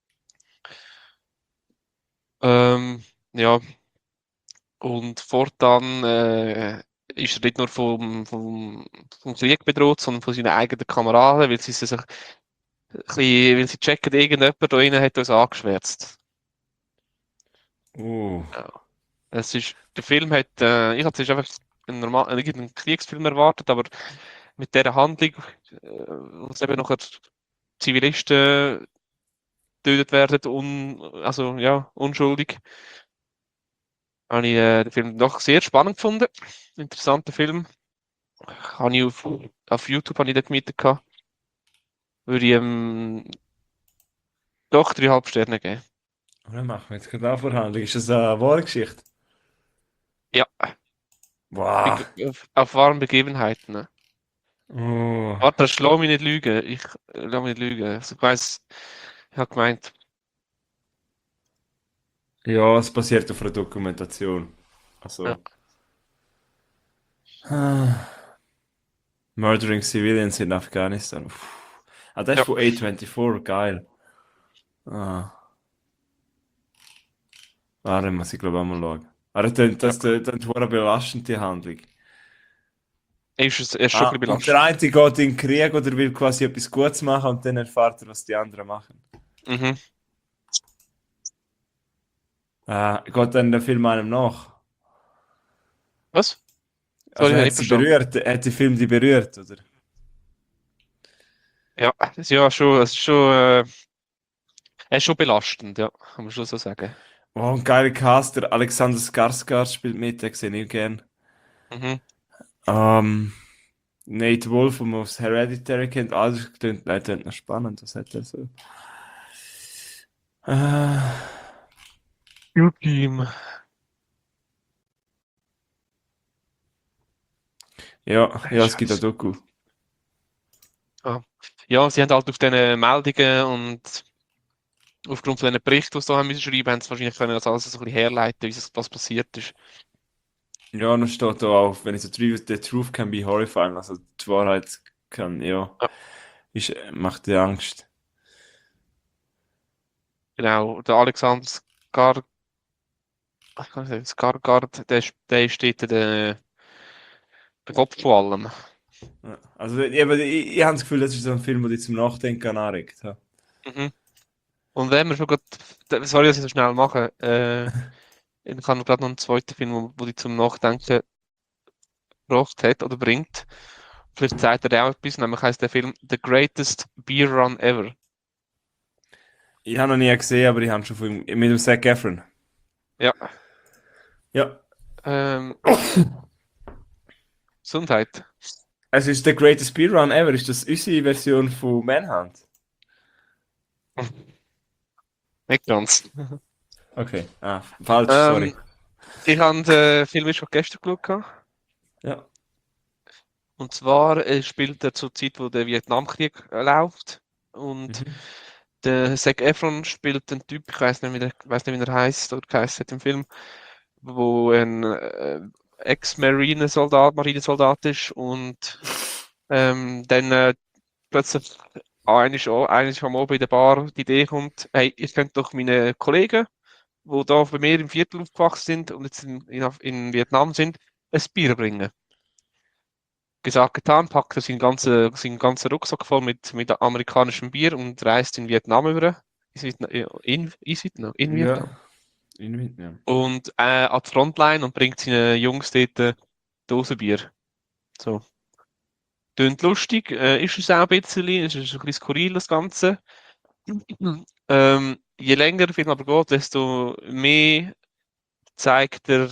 Ja, und fortan ist er nicht nur vom Krieg bedroht, sondern von seinen eigenen Kameraden, weil sie sich ein bisschen, weil sie checken, irgendjemand da drinnen hat uns angeschwärzt. Uh. Ja. Der Film hat, ich hatte zuerst einfach irgendeinen Kriegsfilm erwartet, aber mit dieser Handlung, wo es eben noch Zivilisten getötet werden, also ja, unschuldig, habe ich den Film doch sehr spannend gefunden. Interessanter Film. Habe ich auf YouTube habe ich den gemietet gehabt. Würde ich doch 3,5 Sterne geben. Und dann machen wir jetzt gerade eine Vorhandlung. Ist das eine wahre Geschichte? Ja, Wow. auf wahren Begebenheiten. Ne? Oh. Warte, lass mich nicht lügen. Lass mich nicht lügen. Also, ich weiss, ich habe gemeint, Ja, es basiert auf einer Dokumentation. ja, Also. Murdering Civilians in Afghanistan. Puh. Das ist ja, von A24, geil. Ah. Warte, muss ich glaube auch mal schauen. Aber das ist eine belastende Handlung. Er ist schon ein bisschen Und der belastend. eine geht in den Krieg oder will quasi etwas Gutes machen und dann erfährt er, was die anderen machen. Mhm. Geht dann der Film einem nach? Was? Sorry, Also ich habe hat nicht sie verstanden. berührt, hat der Film die berührt, oder? Ja, das ist ja schon, es ist schon, er ist schon belastend, ja, kann man schon so sagen. Oh, ein geiler Caster, Alexander Skarsgård spielt mit, den sehe ich gerne. Mhm. Ähm, Nate Wolf, den man aus Hereditary kennt, das klingt noch spannend, was hat er so? Äh, Team. ja, es gibt auch Scheiße. Doku. Ah. Ja, sie haben halt auf diesen Meldungen und aufgrund von diesen Berichten, die sie da haben müssen schreiben, haben sie wahrscheinlich können das alles so ein bisschen herleiten, was passiert ist. Ja, dann steht da auch, wenn ich so the truth can be horrifying, also die Wahrheit kann, ja, Ja, macht dir Angst. genau. Der Alexander ich kann nicht sagen, Skarsgård, der ist dort der Kopf von allem. Ja. Also, ich habe das Gefühl, das ist so ein Film, der dich zum Nachdenken anregt. Ja. Mhm. Und wenn wir schon gerade, sorry, dass ich so schnell mache, ich habe gerade noch einen zweiten Film, wo die zum Nachdenken gebracht hat oder bringt. Vielleicht sagt er auch etwas, nämlich heißt der Film The Greatest Beer Run Ever. Ich habe noch nie gesehen, aber ich habe schon von ihm, mit dem Zac Efron. Ja, Ja. ähm, Gesundheit. Es ist The Greatest Speedrun Ever. Ist das unsere Version von Manhunt? Nicht ganz. Okay. Falsch, sorry. Ähm, ich habe den Film schon gestern geschaut. Ja. Und zwar spielt er zur Zeit, wo der Vietnamkrieg läuft. Und Mhm. der Zac Efron spielt einen Typ, ich weiß nicht, wie er heißt oder geheißen hat im Film, wo ein Marinesoldat ist und dann plötzlich eines am Abend in der Bar die Idee kommt, hey, ich könnte doch meine Kollegen, die da bei mir im Viertel aufgewachsen sind und jetzt in Vietnam sind, ein Bier bringen. Gesagt, getan, packt er seinen ganzen Rucksack voll mit amerikanischem Bier und reist in Vietnam über. In Ja. Vietnam. Ja. Und an die Frontline und bringt seinen Jungs dort Dosenbier. So. Tönt lustig, ist es auch ein bisschen, ist ein bisschen skurril, das Ganze. Je länger der Film aber geht, desto mehr zeigt er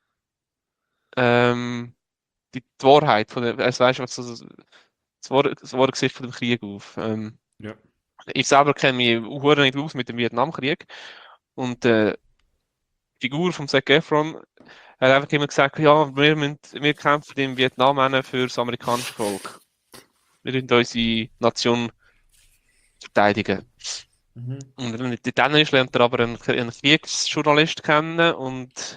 ähm, die Wahrheit von der, also weißt du, was das wahre Gesicht von dem Krieg auf. Ja. Ich selber kenne mich hure nicht aus mit dem Vietnamkrieg und die Figur von Zac Efron hat einfach immer gesagt, ja, wir kämpfen in Vietnam auch für das amerikanische Volk. Wir müssen unsere Nation verteidigen. Mhm. Und wenn er dann ist, lernt er aber einen Kriegsjournalist kennen und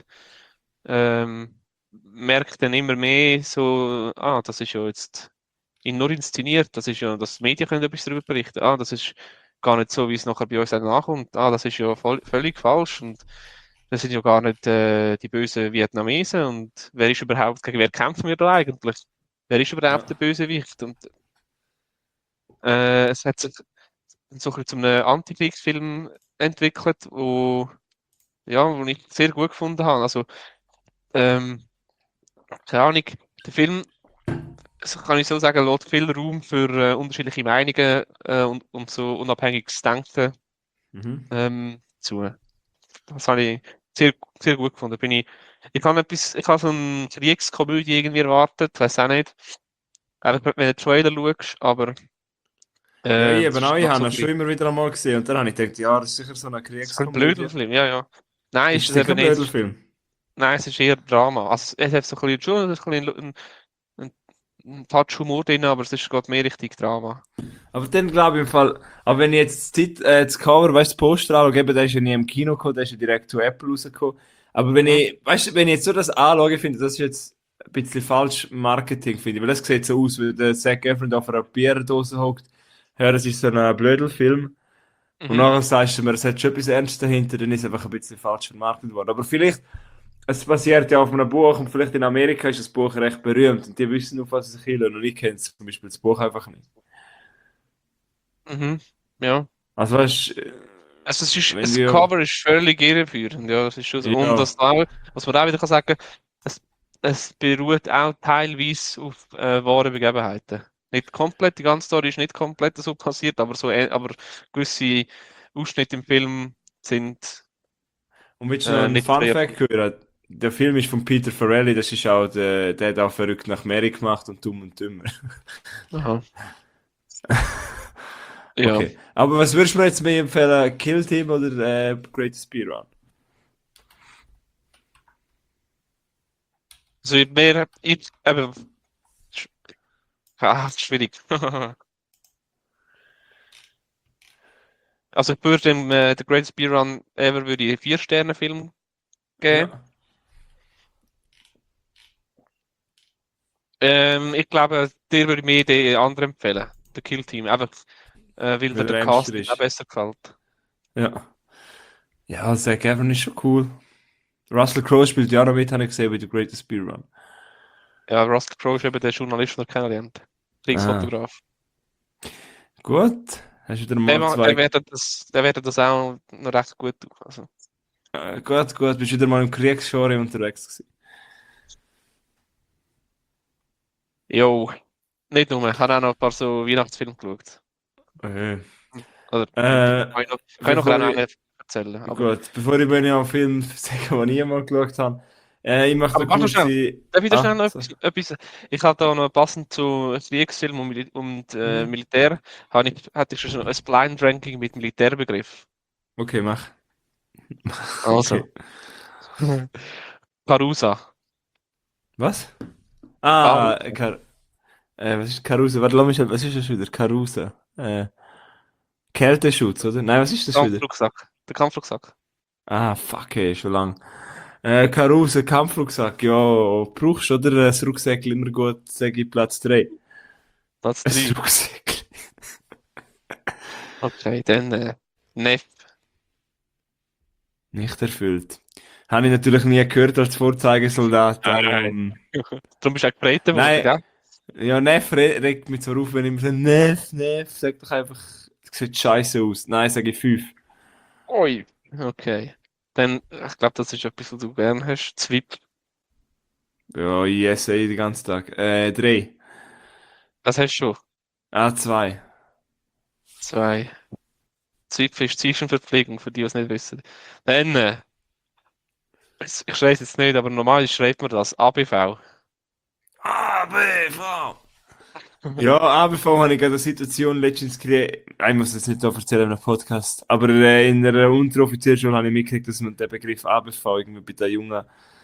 merkt dann immer mehr so, das ist ja jetzt nur inszeniert, das ist ja, dass die Medien können etwas darüber berichten. Das ist gar nicht so, wie es nachher bei uns dann nachkommt. Das ist ja völlig falsch und das sind ja gar nicht die bösen Vietnamesen und wer ist überhaupt, gegen wer kämpfen wir da eigentlich? Wer ist überhaupt der Ja. Bösewicht? Und es hat sich so ein bisschen zu einem Antikriegsfilm entwickelt, wo ich sehr gut gefunden habe. Also, ähm, keine Ahnung, der Film, das kann ich so sagen, lässt viel Raum für unterschiedliche Meinungen und so unabhängiges Denken Mhm. zu. Das habe ich sehr, sehr gut gefunden. Ich habe so eine Kriegskomödie irgendwie erwartet, weiß auch nicht. Einfach, wenn du den Trailer schaust, aber Ja, ich das eben auch. ist Ich noch habe so ihn schon immer wieder einmal gesehen und dann habe ich gedacht, ja, das ist sicher so eine ein blöder Kriegskomödie. Film, ja, ja. Nein, ist Ist es sicher eben ein nicht. blöder Film. Nein, es ist eher Drama. Also, es hat so ein bisschen, schon ein bisschen ein Touch Humor drin, aber es ist gerade mehr richtig Drama. Aber dann glaube ich im Fall, aber wenn ich jetzt das Cover, weißt du, das Poster anschaue, eben, der ist ja nie im Kino gekommen, der ist ja direkt zu Apple rausgekommen. Aber wenn Mhm. ich, weißt du, wenn ich jetzt so das anschaue, finde ich, das ist jetzt ein bisschen falsch Marketing, finde ich. Weil das sieht so aus, wie der Zac Efron da auf einer Bierdose hockt. Ja, das ist so ein Blödelfilm. Und Mhm. nachher sagst du mir, es hat schon etwas Ernstes dahinter, dann ist es einfach ein bisschen falsch vermarktet worden. Aber vielleicht, es basiert ja auf einem Buch und vielleicht in Amerika ist das Buch recht berühmt und die wissen, auf was es sich hinlässt und ich kenne zum Beispiel das Buch einfach nicht. Mhm. Ja. Also weißt du, Also wenn das wir, Cover ist völlig irreführend, ja, das ist schon so. Und ja, das auch, was man auch wieder kann sagen, es, es beruht auch teilweise auf wahren Begebenheiten. Nicht komplett, die ganze Story ist nicht komplett so passiert, aber aber gewisse Ausschnitte im Film sind und willst du noch einen nicht Fun frei Fact erfunden. hören? Der Film ist von Peter Farrelly, das ist auch der hat auch verrückt nach Mary gemacht und Dumm und Dümmer. Aha. Ja. Okay, aber was würdest du mir jetzt mehr empfehlen? Kill Team oder Greatest Speedrun? Also mehr, eben, sch- schwierig. Also ich würde dem The Great Speedrun Ever würde ich 4 Sterne Film geben. Ja, Ich glaube, dir würde ich mir den anderen empfehlen. Der Kill Team. Einfach, weil dir weil der er ernster Casting auch ist. besser gefällt. Ja. Ja, Zac Efron ist schon cool. Russell Crowe spielt ja auch noch mit, habe ich gesehen, bei The Greatest Speedrun. Ja, Russell Crowe ist eben der Journalist, den er kennenlernt. Ah, Kriegsfotograf. gut. Hast du wieder mal zwei. Der wird das auch noch recht gut tun. Also, Gut, gut. Bist du wieder mal im Kriegsgenre unterwegs gewesen? jo, nicht nur. Ich habe auch noch ein paar so Weihnachtsfilme geschaut. Äh, Oder äh, kann ich noch bevor einen ich, erzählen. gut, bevor ich mir einen Film sage, den ich mal geschaut habe, ich möchte Aber eine warte noch schnell. kurze. Darf ich da schnell Ah, noch so. etwas? Ich habe da noch passend zu Kriegsfilm und Hm. Militär, hatte ich schon ein Blind Ranking mit Militärbegriff. Okay, mach. Also, Okay. Carusa. Was? Ah, Carusa. was ist Karusa? Warte, lass mich, was ist das wieder? Karusa. Kälteschutz, oder? Nein, was ist das wieder? Kampfrucksack. Der Kampfrucksack. Ah, fuck, schon lang. Karusa, Kampfrucksack, ja, brauchst du, oder? Ein Rucksäckchen immer gut, sage ich Platz 3. Platz Ein 3. Rucksäckchen. Okay, dann Neff. Nicht erfüllt. Habe ich natürlich nie gehört als Vorzeigesoldat, Nein. darum. Darum bist du auch gebeten worden, Nein, gell? ja, Neff regt mich zwar auf, wenn ich immer so, Neff, Neff, sag doch einfach, das sieht scheiße aus. Nein, sage ich 5. Ui. Okay. Dann, ich glaube, das ist etwas, was du gern hast. Zwip. Ja, ich esse den ganzen Tag. 3. Das hast du schon. Ah, 2. 2. Zwip ist Zwischenverpflegung, für die, die es nicht wissen. Dann, ich schreibe es jetzt nicht, aber normal schreibt man das. ABV. ABV! Ja, ABV habe ich gerade eine Situation letztens gekriegt. Ich muss das nicht so erzählen in einem Podcast. Aber in einer Unteroffizierschule habe ich mitgekriegt, dass man den Begriff ABV irgendwie bei den jungen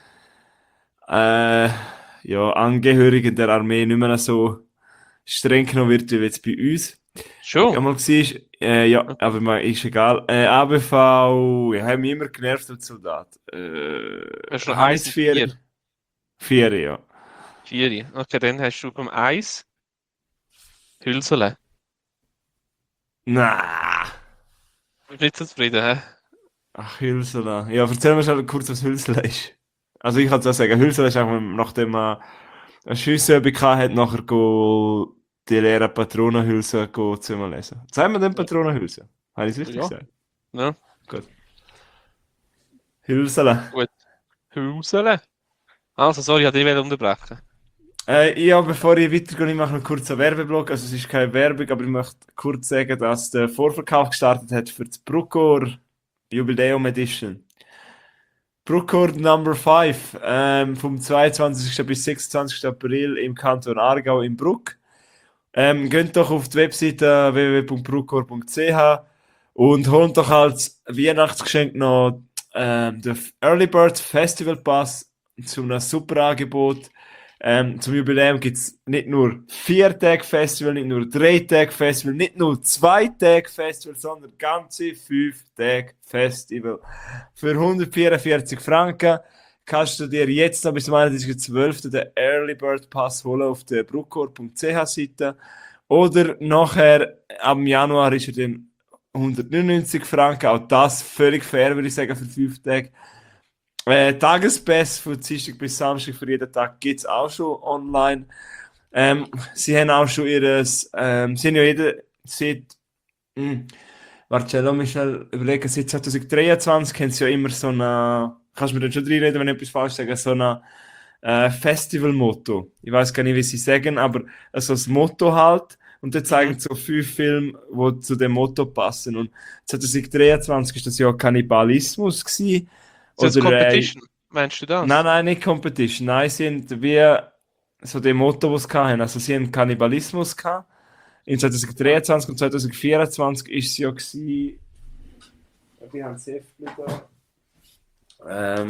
äh, ja, Angehörigen der Armee nicht mehr so streng genommen wird wie jetzt bei uns. Ja, Schon? mal siehst, ja, aber mal, ist egal. ABV, ja, haben mich immer genervt als Soldat. Hast du noch Habe ich 1 jetzt und 4? 4? 4, ja. 4. Okay, dann hast du beim 1 Hülsele. Na, Bist nicht so zufrieden, hä? ach, Hülsela. Ja, erzähl mir schon kurz, was Hülsela ist. Also ich kann es auch sagen, Hülsela ist einfach, nachdem man eine Schiessübung hat, nachher go die leere Patronenhülse go zusammen lesen. Sagen wir den Ja. Patronenhülse? Habe ich es richtig Ja. gesagt? Ja, Gut. Hülsela. gut. Hülsele. Also, sorry, ich wollte dich unterbrechen. Ja, bevor ich weitergehe, ich mache noch kurz einen Werbeblock. Also es ist keine Werbung, aber ich möchte kurz sagen, dass der Vorverkauf gestartet hat für das Bruckor Jubiläum Edition. Bruckor Number 5 vom 22. bis 26. April im Kanton Aargau in Bruck. Geht doch auf die Webseite www.bruckor.ch und holt doch als Weihnachtsgeschenk noch den Early Bird Festival Pass zu einem super Angebot. Zum Jubiläum gibt es nicht nur 4-Tage-Festival, nicht nur 3-Tage-Festival, nicht nur 2-Tage-Festival, sondern ganze 5-Tage-Festival. Für 144 Franken kannst du dir jetzt noch bis zum 31.12. den Early Bird Pass holen auf der bruckor.ch Seite. Oder nachher, am Januar ist er dann 199 Franken, auch das völlig fair, würde ich sagen, für 5 Tage. Tagespass von Dienstag bis Samstag für jeden Tag gibt es auch schon online. Sie haben auch schon sie haben ja seit, warte, lass mich schnell überlegen, seit 2023 haben sie ja immer so eine, kannst du mir dann schon reinreden, wenn ich etwas falsch sage, so eine Festival-Motto. Ich weiß gar nicht, wie sie sagen, aber also das Motto halt. Und dann zeigen so 5 Filme, die zu dem Motto passen. Und 2023 ist das ja Kannibalismus gewesen. Ist das Oder, Competition? Meinst du das? nein, nicht Competition. Nein, sie haben wie so dem Motto, was sie hatten. Also sie haben Kannibalismus gehabt. In 2023 und 2024 ist es ja gewesen. Die haben sehr viel da.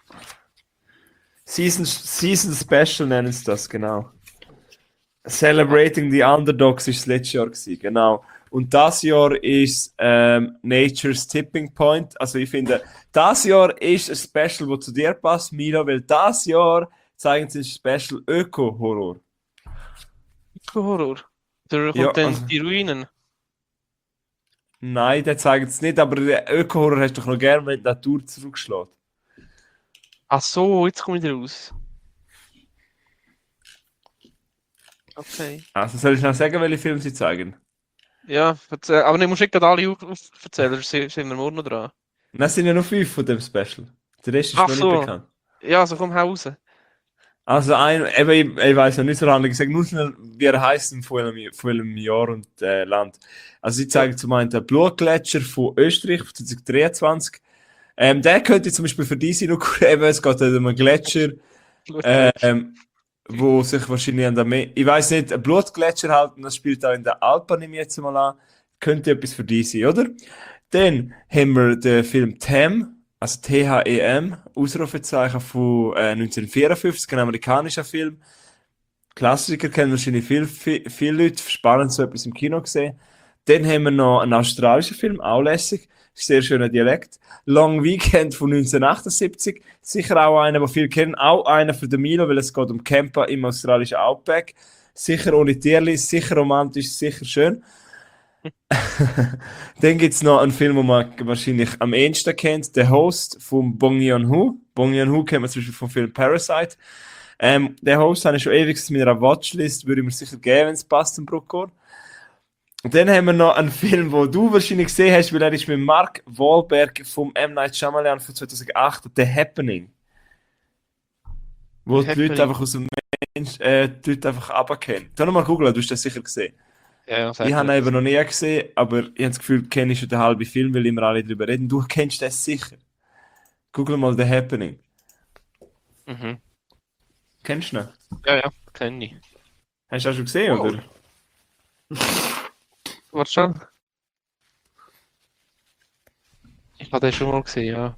Season Special nennen sie das, genau. Celebrating the Underdogs ist das letzte Jahr gewesen, genau. Und das Jahr ist Nature's Tipping Point. Also ich finde, das Jahr ist ein Special, das zu dir passt, Milo, weil das Jahr zeigen sie ein Special Öko-Horror. Horror. Da kommt Ja, dann also- die Ruinen. Nein, den zeigen sie nicht, aber den Öko-Horror hast du doch noch gerne, wenn die Natur zurückschlägt. Ach so, jetzt komme ich raus. Okay. Also soll ich noch sagen, welche Filme sie zeigen? Ja, erzähl, aber ich muss nicht gerade alle erzählen, sonst sind wir morgen noch dran. Nein, es sind ja noch 5 von dem Special. Der Rest ist Ach noch so. nicht bekannt. Ja, so komm raus. Also ich weiß noch nicht so lange, ich sage nur schnell, wie er heisst von welchem Jahr und Land. Also sie zeigen zum einen den Blutgletscher von Österreich von 2023. Der könnte zum Beispiel für diese noch gut, eben, es geht um einen Gletscher, wo sich wahrscheinlich an der ich weiß nicht, ein Blutgletscher halt, und das spielt auch in den Alpen, nehme ich jetzt mal an, könnte etwas für die sein, oder? Dann haben wir den Film Them, also T-H-E-M, Ausrufezeichen von 1954, ein amerikanischer Film. Klassiker kennen wahrscheinlich viele Leute, spannend so etwas im Kino gesehen. Dann haben wir noch einen australischen Film, auch lässig, sehr schöner Dialekt. Long Weekend von 1978, sicher auch einer, den viele kennen, auch einer für den Milo, weil es geht um Camper im australischen Outback. Sicher ohne Tierli, sicher romantisch, sicher schön. Dann gibt es noch einen Film, den man wahrscheinlich am ehesten kennt, The Host von Bong Joon-ho. Bong Joon-ho kennt man zum Beispiel vom Film Parasite. Den Host habe ich schon ewig in meiner Watchlist, würde ich mir sicher geben, wenn es passt zum Bruckkorn. Und dann haben wir noch einen Film, den du wahrscheinlich gesehen hast, weil er ist mit Mark Wahlberg vom M. Night Shyamalan von 2008, The Happening. Wo die Leute einfach aus dem Mensch, die Leute einfach runterkennen. Tu noch mal googeln, du hast das sicher gesehen. Ja, Ich habe ihn eben noch nie gesehen, aber ich habe das Gefühl, kenne ich schon den halben Film, weil immer alle darüber reden. Du kennst das sicher. Google mal The Happening. Mhm. Kennst du ihn? Ja, kenne ich. Hast du auch schon gesehen, Oh. oder? Warte schon. Ich habe den schon mal gesehen, ja.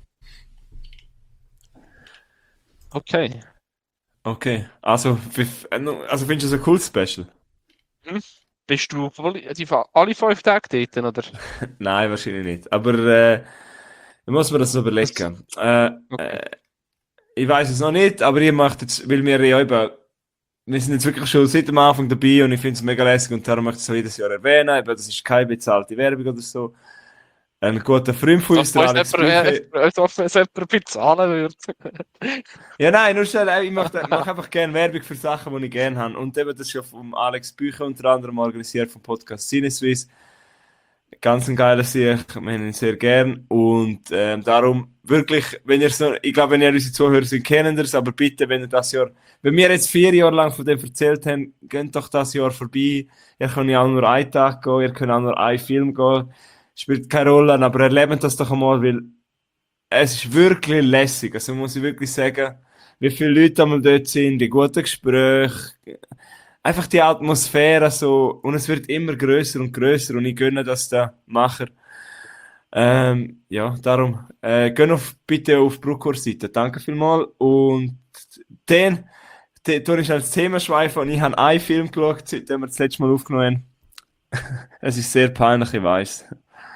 Okay. Okay, also findest du es ein cooles Special? Bist du alle 5 Tage dort, oder? Nein, wahrscheinlich nicht. Aber dann muss man das noch überlegen. Okay. Ich weiß es noch nicht, aber ihr macht jetzt, weil wir ja eben, wir sind jetzt wirklich schon seit dem Anfang dabei und ich finde es mega lässig und darum möchte ich es jedes Jahr erwähnen. Eben, das ist keine bezahlte Werbung oder so. Ein guter Freund von uns, der Alex Bücher. Als ob es jemand bezahlen würde. Ja, nein, nur schnell, ich mache einfach gerne Werbung für Sachen, die ich gerne habe. Und eben, das ist ja vom Alex Bücher unter anderem organisiert vom Podcast Cineswiss. Ganz ein geiler Sieg, wir haben ihn sehr gern. Und darum wirklich, wenn ihr so, ich glaube, wenn ihr unsere Zuhörer sind, kennen das, aber bitte, wenn ihr das Jahr, wenn wir jetzt 4 Jahre lang von dem erzählt haben, geht doch das Jahr vorbei. Ihr könnt ja auch nur einen Tag gehen, ihr könnt auch nur einen Film gehen. Spielt keine Rolle, aber erlebt das doch einmal, weil es ist wirklich lässig. Also muss ich wirklich sagen, wie viele Leute einmal dort sind, die guten Gespräche, einfach die Atmosphäre so, und es wird immer größer und größer und ich gönne das da Macher. Ja, darum, geh bitte auf Bruckor-Seite. Danke vielmals. Und dann tue ich als Thema schweifen und ich habe einen Film geschaut, seitdem wir das letzte Mal aufgenommen haben. Es ist sehr peinlich, ich weiß.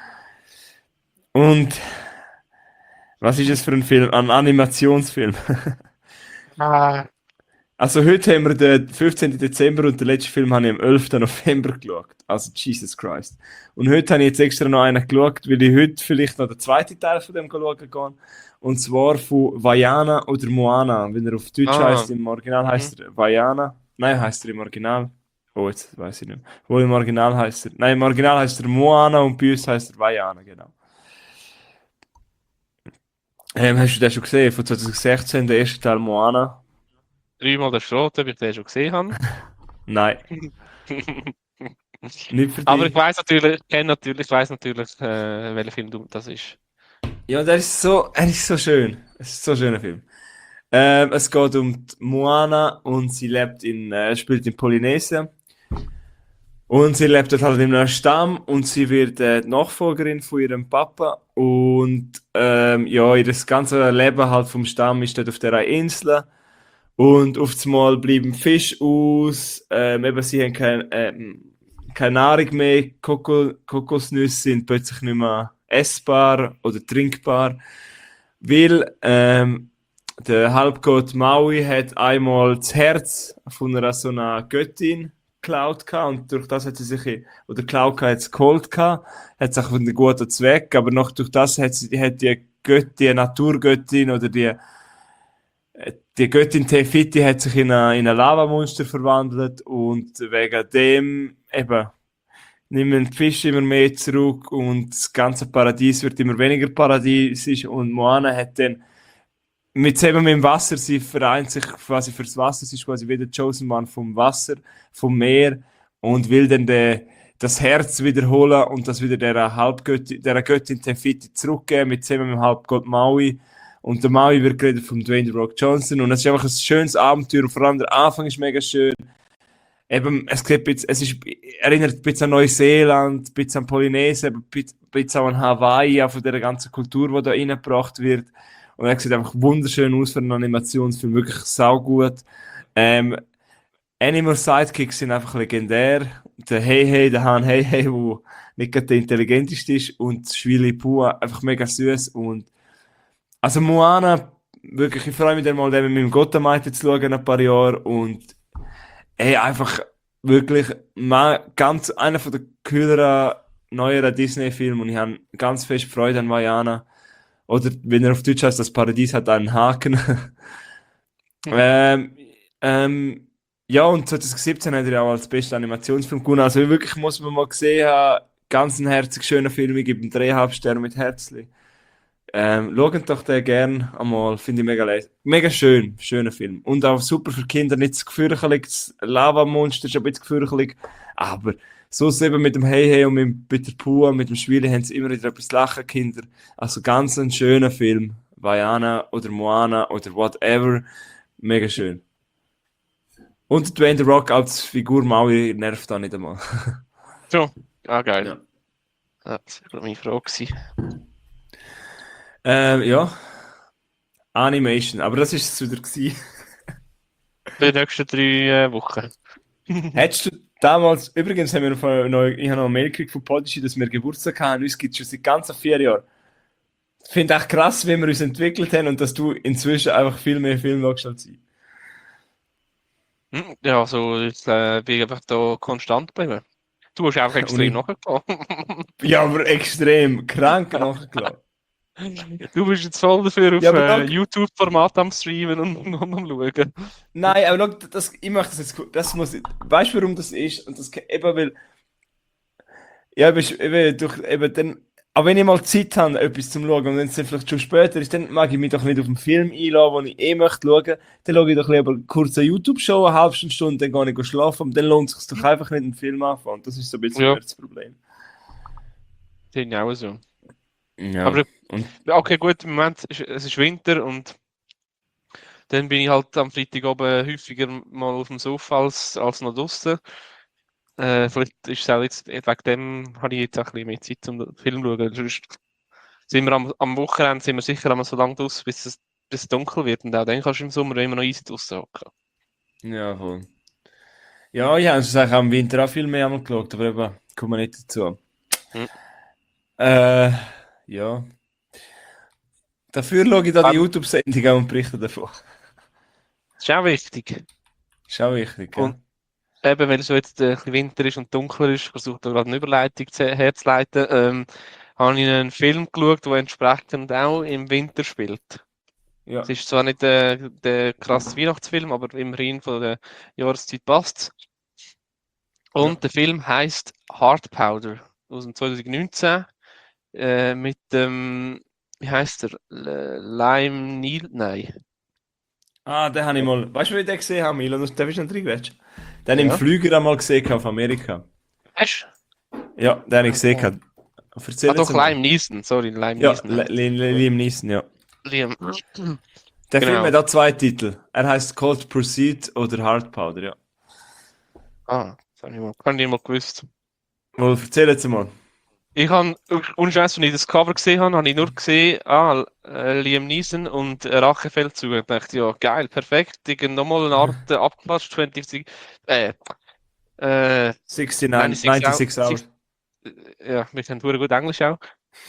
Und was ist es für ein Film? Ein Animationsfilm. Also heute haben wir den 15. Dezember und den letzten Film habe ich am 11. November geschaut. Also Jesus Christ. Und heute habe ich jetzt extra noch einen geschaut, weil ich heute vielleicht noch den zweiten Teil von dem schauen gehe. Und zwar von Vaiana oder Moana. Wenn er auf Deutsch Ah, heißt, im Original mhm. heißt er Vaiana. Nein, heißt er im Original. Oh, jetzt weiß ich nicht mehr. Wohl im Original heißt er. Nein, im Original heißt er Moana und bei uns heißt er Vaiana, genau. Hast du den schon gesehen? Von 2016, der erste Teil Moana? Dreimal der Schrot, ob ich den schon gesehen habe. Nein, nicht für Aber dich. ich weiß natürlich, ich weiß natürlich, welcher Film das ist. Ja, er ist so schön. Es ist so ein schöner Film. Es geht um die Moana und sie lebt spielt in Polynesien. Und sie lebt dort halt in einem Stamm und sie wird die Nachfolgerin von ihrem Papa. Und ja, ihr ganze Leben halt vom Stamm ist dort auf dieser Insel. Und auf einmal bleiben Fisch aus. Eben, sie haben keine Nahrung mehr. Kokosnüsse sind plötzlich nicht mehr essbar oder trinkbar. Weil der Halbgott Maui hat einmal das Herz von so einer Göttin geklaut gehabt, und durch das hat sie sich, oder geklaut gehabt, hat sie geholt gehabt, hat sich von den guten Zweck, aber noch durch das hat die Göttin, die Naturgöttin oder die Göttin Tefiti hat sich in ein Lavamonster verwandelt, und wegen dem eben nehmen die Fische immer mehr zurück und das ganze Paradies wird immer weniger paradiesisch, und Moana hat dann mit dem Wasser, sie vereint sich quasi fürs Wasser, sie ist quasi wie der Chosen One vom Wasser, vom Meer, und will dann das Herz wiederholen und das wieder der Göttin Tefiti zurückgeben, mit zusammen mit dem Halbgott Maui. Und der Maui wird geredet von Dwayne The Rock Johnson, und es ist einfach ein schönes Abenteuer, und vor allem der Anfang ist mega schön. Eben, erinnert ein bisschen an Neuseeland, ein bisschen an Polynesien, ein bisschen an Hawaii, auch von der ganzen Kultur, die da reingebracht wird. Und er sieht einfach wunderschön aus für einen Animationsfilm, wirklich saugut. Animal Sidekicks sind einfach legendär. Der Hey Hey, der Han Hey Hey, der nicht gerade der intelligenteste ist, und Schwili Pua, einfach mega süß. Und also Moana, wirklich, ich freue mich dann mal, den mit meinem Gottemeite zu schauen, in ein paar Jahre. Und ey, einfach wirklich ganz einer von der cooleren, neueren Disney-Filme, und ich habe ganz fest Freude an Vaiana. Oder wenn er auf Deutsch heißt, das Paradies hat einen Haken. ähm, ja, und 2017 hat er ja auch als bester Animationsfilm gewonnen. Also wirklich muss man mal gesehen haben, ganz ein herzig schöner Film. Ich gebe ihm 3,5 Sterne mit Herzli. Schaut doch den gern einmal, finde ich mega schön, schöner Film. Und auch super für Kinder, nicht zu gefürchtig, das Lavamonster ist ein bisschen gefürchtig, aber so eben mit dem Hey Hey und mit dem Peter Pua, mit dem Schwili haben sie immer wieder etwas lachen, Kinder. Also ganz ein schöner Film. Vaiana oder Moana oder whatever, mega schön. Und Dwayne The Rock als Figur Maui nervt da nicht einmal. So, geil. Ja. Das war meine Frage gewesen. Ja. Animation, aber das ist es wieder gewesen. Für die nächsten 3 Wochen. Hättest du damals, übrigens haben wir ich habe noch eine Mail gekriegt von Podigy, dass wir Geburtstag haben, uns gibt es schon seit ganzen 4 Jahren. Ich finde echt krass, wie wir uns entwickelt haben und dass du inzwischen einfach viel mehr Film magst als ich. Ja, also jetzt bin ich einfach da konstant geblieben. Du hast auch extrem nachgekommen. Ja, aber extrem krank nachgelassen. Du bist jetzt voll dafür auf Ja, aber YouTube-Format am Streamen und am Schauen. nein, aber schau, ich mache das jetzt gut. Weißt du, warum das ist? Und das eben, weil, ja, aber wenn ich mal Zeit habe, etwas zum Schauen, und wenn es dann vielleicht schon später ist, dann mag ich mich doch nicht auf einen Film einladen, den ich möchte schauen. Dann schaue ich doch lieber kurz eine YouTube-Show, eine halbe Stunde, dann gehe ich schlafen, und dann lohnt es sich doch einfach nicht, einen Film anfangen. Das ist so ein bisschen das Problem. Das ist auch so. Ja. Aber Und okay, gut, im Moment es ist Winter und dann bin ich halt am Freitag oben häufiger mal auf dem Sofa als noch draußen. Vielleicht ist es auch jetzt, wegen dem habe ich jetzt auch ein bisschen mehr Zeit zum Film zu schauen. Sonst sind wir am Wochenende sind wir sicher einmal so lange draußen, bis es dunkel wird. Und auch dann kannst du im Sommer immer noch easy draußen hocken. ja, voll. Ja, ich habe es eigentlich auch im Winter auch viel mehr einmal geschaut, aber eben, kommen wir nicht dazu. Ja. Dafür schaue ich da die YouTube-Sendung an und berichte davon. Das ist auch wichtig. Ist auch wichtig, gell? Und eben, weil es so jetzt ein bisschen Winter ist und dunkler ist, versucht da gerade eine Überleitung herzuleiten, habe ich einen Film geschaut, der entsprechend auch im Winter spielt. Es Ja. ist zwar nicht der krasse Weihnachtsfilm, aber immerhin von der Jahreszeit passt. Ja. Und der Film heißt Heart Powder aus dem 2019 mit dem, wie heißt der? Lime Neal? Nein. Ah, den habe ich mal. Weißt du, wie ich den gesehen habe, Milo? Der bist du nicht drin, weißt du? Den habe ich im Ja. Flüger einmal gesehen auf Amerika. Hast Ja, den habe ich gesehen. du? Erzähl Ah, jetzt doch, mal. Liam Neeson. Sorry, Liam Ja, Neeson heißt er. Liam Neeson, ja. Liam. Der Film Genau. hat auch zwei Titel. Er heißt Cold Pursuit oder Heart Powder, ja. Ah, das habe ich mal, kann ich mal gewusst. Mal, erzähl jetzt mal. Ich habe, ohne Scheiß, wenn ich das Cover gesehen habe, habe ich nur gesehen, Liam Neeson und Rachefeldzug. Ich dachte, ja, geil, perfekt. Nochmal eine Art abgeklatscht, 20, äh, 69, nein, 96 Hours. Ja, wir können gut Englisch auch.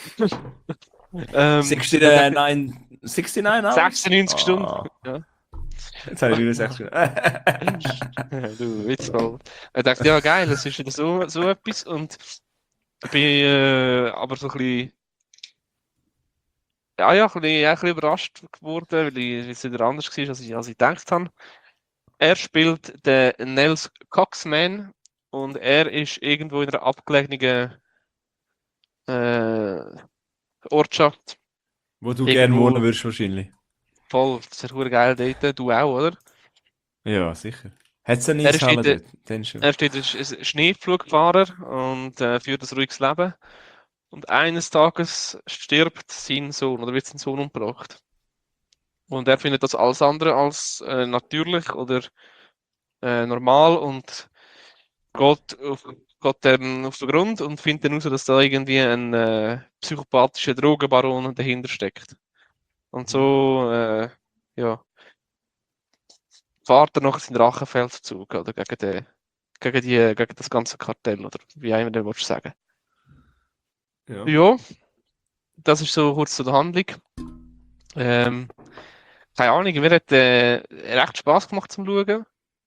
Und dann dachte ich, 69 Hours? 96 Stunden. Ah, Ja. jetzt habe ich wieder 6 Du Witzbold. Ich dachte, ja, geil, das ist wieder so etwas. Und ich bin aber so ein bisschen, ein bisschen überrascht geworden, weil es wieder anders war, als ich gedacht habe. Er spielt den Nels Coxman und er ist irgendwo in einer abgelegenen äh, Ortschaft. Wo du gerne wohnen Irgendwo würdest, wahrscheinlich. voll, das ist ja geil dort. Du auch, oder? Ja, sicher. Hat es eine Er ist Eishalle dort, dort? Dann schon. er steht als Schneepflugfahrer und führt ein ruhiges Leben. Und eines Tages stirbt sein Sohn oder wird sein Sohn umgebracht. Und er findet das alles andere als natürlich oder normal und geht dann auf den Grund und findet dann heraus, dass da irgendwie ein psychopathischer Drogenbaron dahinter steckt. Und so, ja, fährt er noch seinen Rachefeldzug oder gegen das ganze Kartell oder wie auch immer du willst sagen. Ja. Ja, das ist so kurz zu der Handlung. Ähm, keine Ahnung, mir hat recht Spaß gemacht zum Schauen.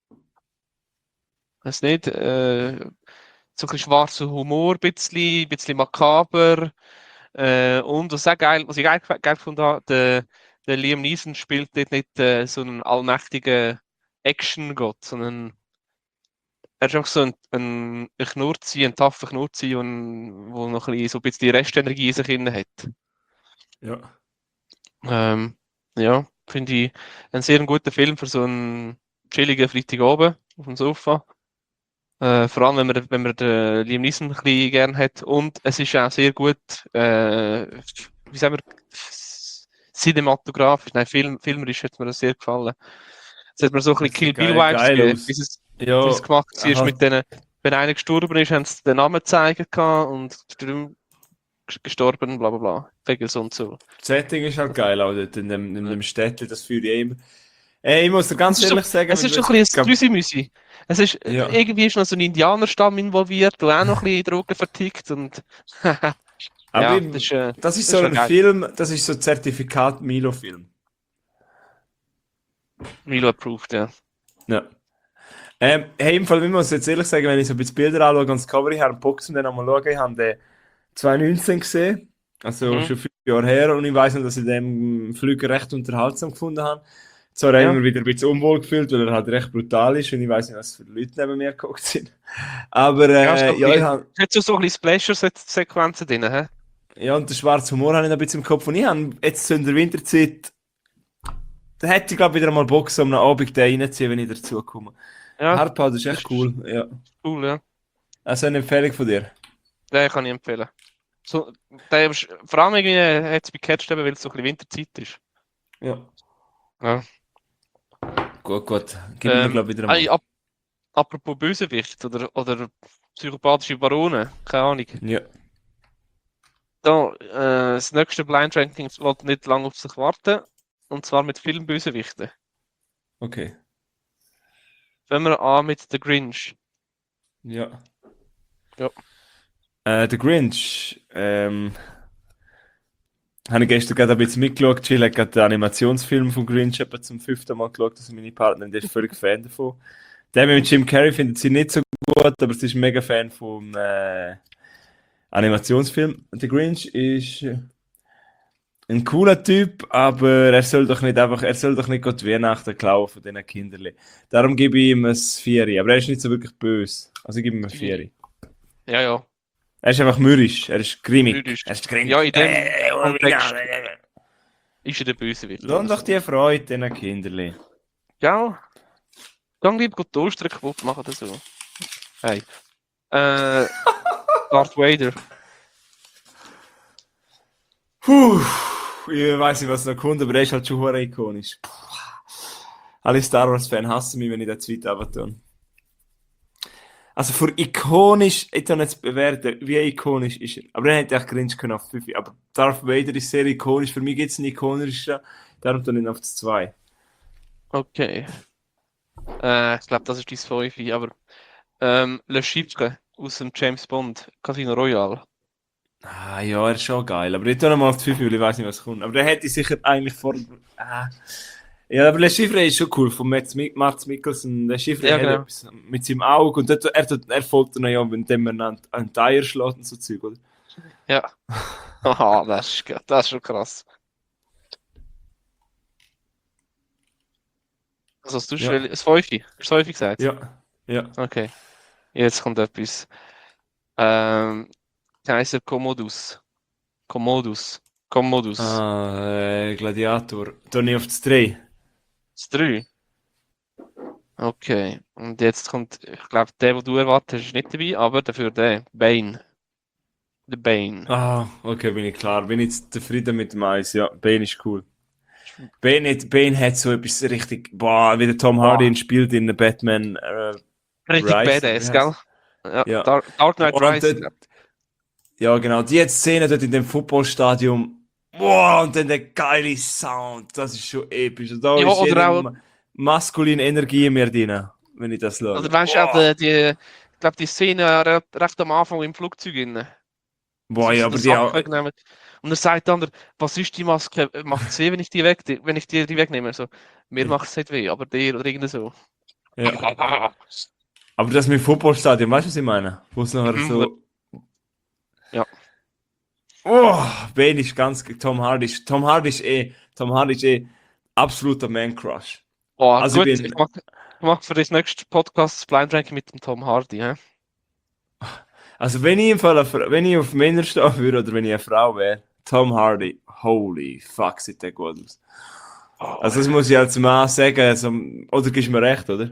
Weiß nicht, so ein bisschen schwarzer Humor, bisschen makaber. Und was ich geil gefunden habe, der Liam Neeson spielt dort nicht so einen allmächtigen Action-Gott, sondern er ist auch so ein Knurzi, ein taffer Knurzi, wo noch so ein bisschen Restenergie in sich drin hat. Ja. Ähm, ja, finde ich einen sehr guten Film für so einen chilligen Freitagabend auf dem Sofa. Vor allem, wenn man den Liam Neeson ein bisschen gern hat. Und es ist auch sehr gut, wie sagen wir, cinematografisch, nein, filmerisch hat mir das sehr gefallen. Es hat mir so ein bisschen Es sieht Kill Bill geil, Vibes geil gegeben, aus. wie es Ja, gemacht war halt. mit denen, wenn einer gestorben ist, haben sie den Namen gezeigt gehabt und darum gestorben, bla bla bla. Wegen so und so. Das Setting ist halt geil, auch dort in dem Städtchen, das fühle ich immer. Ich muss dir Es ganz ist so, ehrlich sagen, es wenn ist du so ein jetzt. bisschen ein Grüsi-Müsi. Es ist, Ja. irgendwie ist noch so ein Indianerstamm involviert, der auch noch ein bisschen Drogen vertickt und Aber ja, eben, das ist das so ist schon ein geil. Film, das ist so Zertifikat Milo-Film. Milo approved, ja. Ja. Hey, im Fall, ich muss jetzt ehrlich sagen, wenn ich so ein bisschen Bilder anschaue und das Cover, ich habe einen Box und dann einmal schauen, ich habe den 2019 gesehen, also Mhm. schon 5 Jahre her, und ich weiß noch, dass ich den Flüger recht unterhaltsam gefunden habe. Zwar habe ich Ja. immer wieder ein bisschen unwohl gefühlt, weil er halt recht brutal ist und ich weiß nicht, was für Leute neben mir geguckt sind. Aber Ja, ist doch ja, ich habe, hat so ein bisschen Splash-Sequenzen drin, hä? ja, und den schwarzen Humor habe ich noch ein bisschen im Kopf und ich habe jetzt so in der Winterzeit, da hätte ich glaube wieder mal Bock, so am Abend den reinzuziehen, wenn ich dazu komme. Ja, Hardpowder ist das echt ist cool, ja. cool, ja. Also eine Empfehlung von dir. Den kann ich empfehlen. So, vor allem irgendwie hat es mich gecatcht, eben, weil es so ein bisschen Winterzeit ist. Ja. Ja. Gut, gut. Gib mir, glaube ich, wieder mal. Apropos Bösewicht oder psychopathische Barone, keine Ahnung. Ja. Da, das nächste Blind Ranking lässt nicht lange auf sich warten. Und zwar mit Filmbösewichten. Okay. Fangen wir an mit The Grinch. Ja. Ja. The Grinch. Habe ich gestern gerade ein bisschen mitgeschaut. Jill hat gerade den Animationsfilm von Grinch etwa zum 5. Mal geschaut. Also meine Partnerin, die ist völlig Fan davon. Der mit Jim Carrey findet sie nicht so gut, aber sie ist mega Fan vom Animationsfilm. Der Grinch ist ein cooler Typ, aber er soll doch nicht die Weihnachten klauen von diesen Kinderli. Darum gebe ich ihm ein 4. Aber er ist nicht so wirklich böse. Also ich gebe ihm ein 4. Ja, ja. Er ist einfach mürrisch, er ist grimmig. Lyrisch. Er ist grimmig. Ja, in dem Kontext ist er der Bösewicht. Lohnt doch die Freude, diesen Kinderli. Ja. Gang lieber die Toaster kaputt machen oder so. Hey. Darth Vader. Puh, ich weiß nicht, was noch kommt, aber er ist halt schon hure ikonisch. Alle Star Wars-Fans hassen mich, wenn ich den Tweet runtertue. Also für ikonisch, ich kann jetzt bewerten, wie ikonisch ist er. Aber er hätte echt Grinch können auf 5. Aber Darth Vader ist sehr ikonisch. Für mich gibt es einen ikonischen, darum tue ich ihn auf das 2. Okay. Ich glaube, das ist dein 5, aber Le Chiffre aus dem James Bond, Casino Royale. Ah ja, er ist schon geil. Aber ich tue ihn mal auf die 5, weil ich weiß nicht, was kommt. Aber der hätte ich sicher eigentlich vor... Ja, aber Le Chiffre ist schon cool, von Mats Mikkelsen. Le Chiffre Ja, hat genau. etwas mit seinem Auge und er folgt ihn ja, indem er einen Tire schlägt und so Zeug, oder? Ja. Aha, das ist schon krass. Also, hast du Ja. schon ein 5? Hast du 5 gesagt? Ja, ja. Okay. Jetzt kommt etwas. Kaiser Commodus. Commodus. Gladiator. Tue ich auf das 3. Das 3. Okay. Und jetzt kommt, ich glaube, der, den du erwartest, ist nicht dabei, aber dafür der. Bane. Der Bane. Ah, okay, bin ich klar. Bin ich zufrieden mit dem Eis. Ja, Bane ist cool. Bane hat so etwas richtig, boah, wie der Tom Hardy ihn spielt in der Batman Richtig Rise, badass, wie gell? heißt- Ja, Ja. Dark Knight Und Rises. dort- Ja, genau. Die jetzt Szene dort in dem Footballstadion. Boah, und dann der geile Sound. Das ist schon episch. Und da Ja, ist oder jede auch- maskuline Energie in mir drin, wenn ich das schaue. Oder weißt du auch, Boah. ich glaube, die Szene recht am Anfang im Flugzeug drin. Boah, ja, aber die Sack auch. wegnehmen. Und dann sagt der andere, was ist die Maske? Macht es weh, wenn ich die wegnehme? So, mir macht es nicht weh, aber dir oder irgendwie so. Ja. Aber das mit dem Footballstadion, weißt du, was ich meine? Wo es nachher Mhm, so. Ja. Oh, Ben ist ganz. Tom Hardy ist eh absoluter Man-Crush. Oh, Also gut, ich bin- ich mach für das nächste Podcast das Blind Ranking mit dem Tom Hardy. Hä? Also wenn ich wenn ich auf Männer stehen würde oder wenn ich eine Frau wäre, Tom Hardy, holy fuck, sieht der gut aus. Oh, Also das muss ich als Mann sagen, also, oder gibst du mir recht, oder?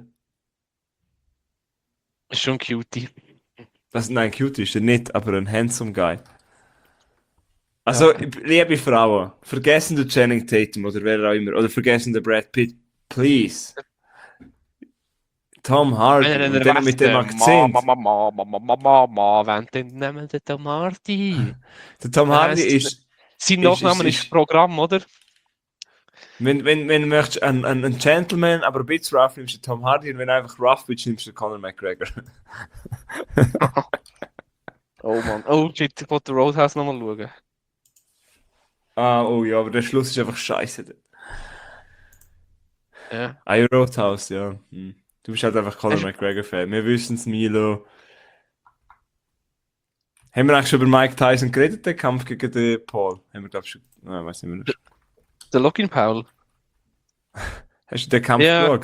ist schon ein Cutie. Nein, cute ist er nicht, aber ein handsome Guy. Also, liebe Frauen, vergessen den Channing Tatum oder wer auch immer, oder vergessen den Brad Pitt, please. Tom Hardy, Wenn und dann mit dem Akzent. Wenn den nehmen den Tom Hardy. Der Tom Hardy ist, Sein Nachname ist Programm, oder? wenn du möchtest, ein Gentleman, aber ein bisschen rough, nimmst du Tom Hardy, und wenn du einfach rough bist, nimmst du Conor McGregor. Oh Mann. Oh shit, ich wollte Roadhouse nochmal schauen. Ah, oh ja, aber der Schluss ist einfach scheiße. Ja. Roadhouse, ja. Hm. Du bist halt einfach Conor Hast- McGregor-Fan. Wir wissen es, Milo. Haben wir eigentlich schon über Mike Tyson geredet, den Kampf gegen den Paul? Haben wir, glaube ich, schon. Nein, weiß nicht mehr. Der Logan Paul. Hast du den Kampf Ja. geschaut?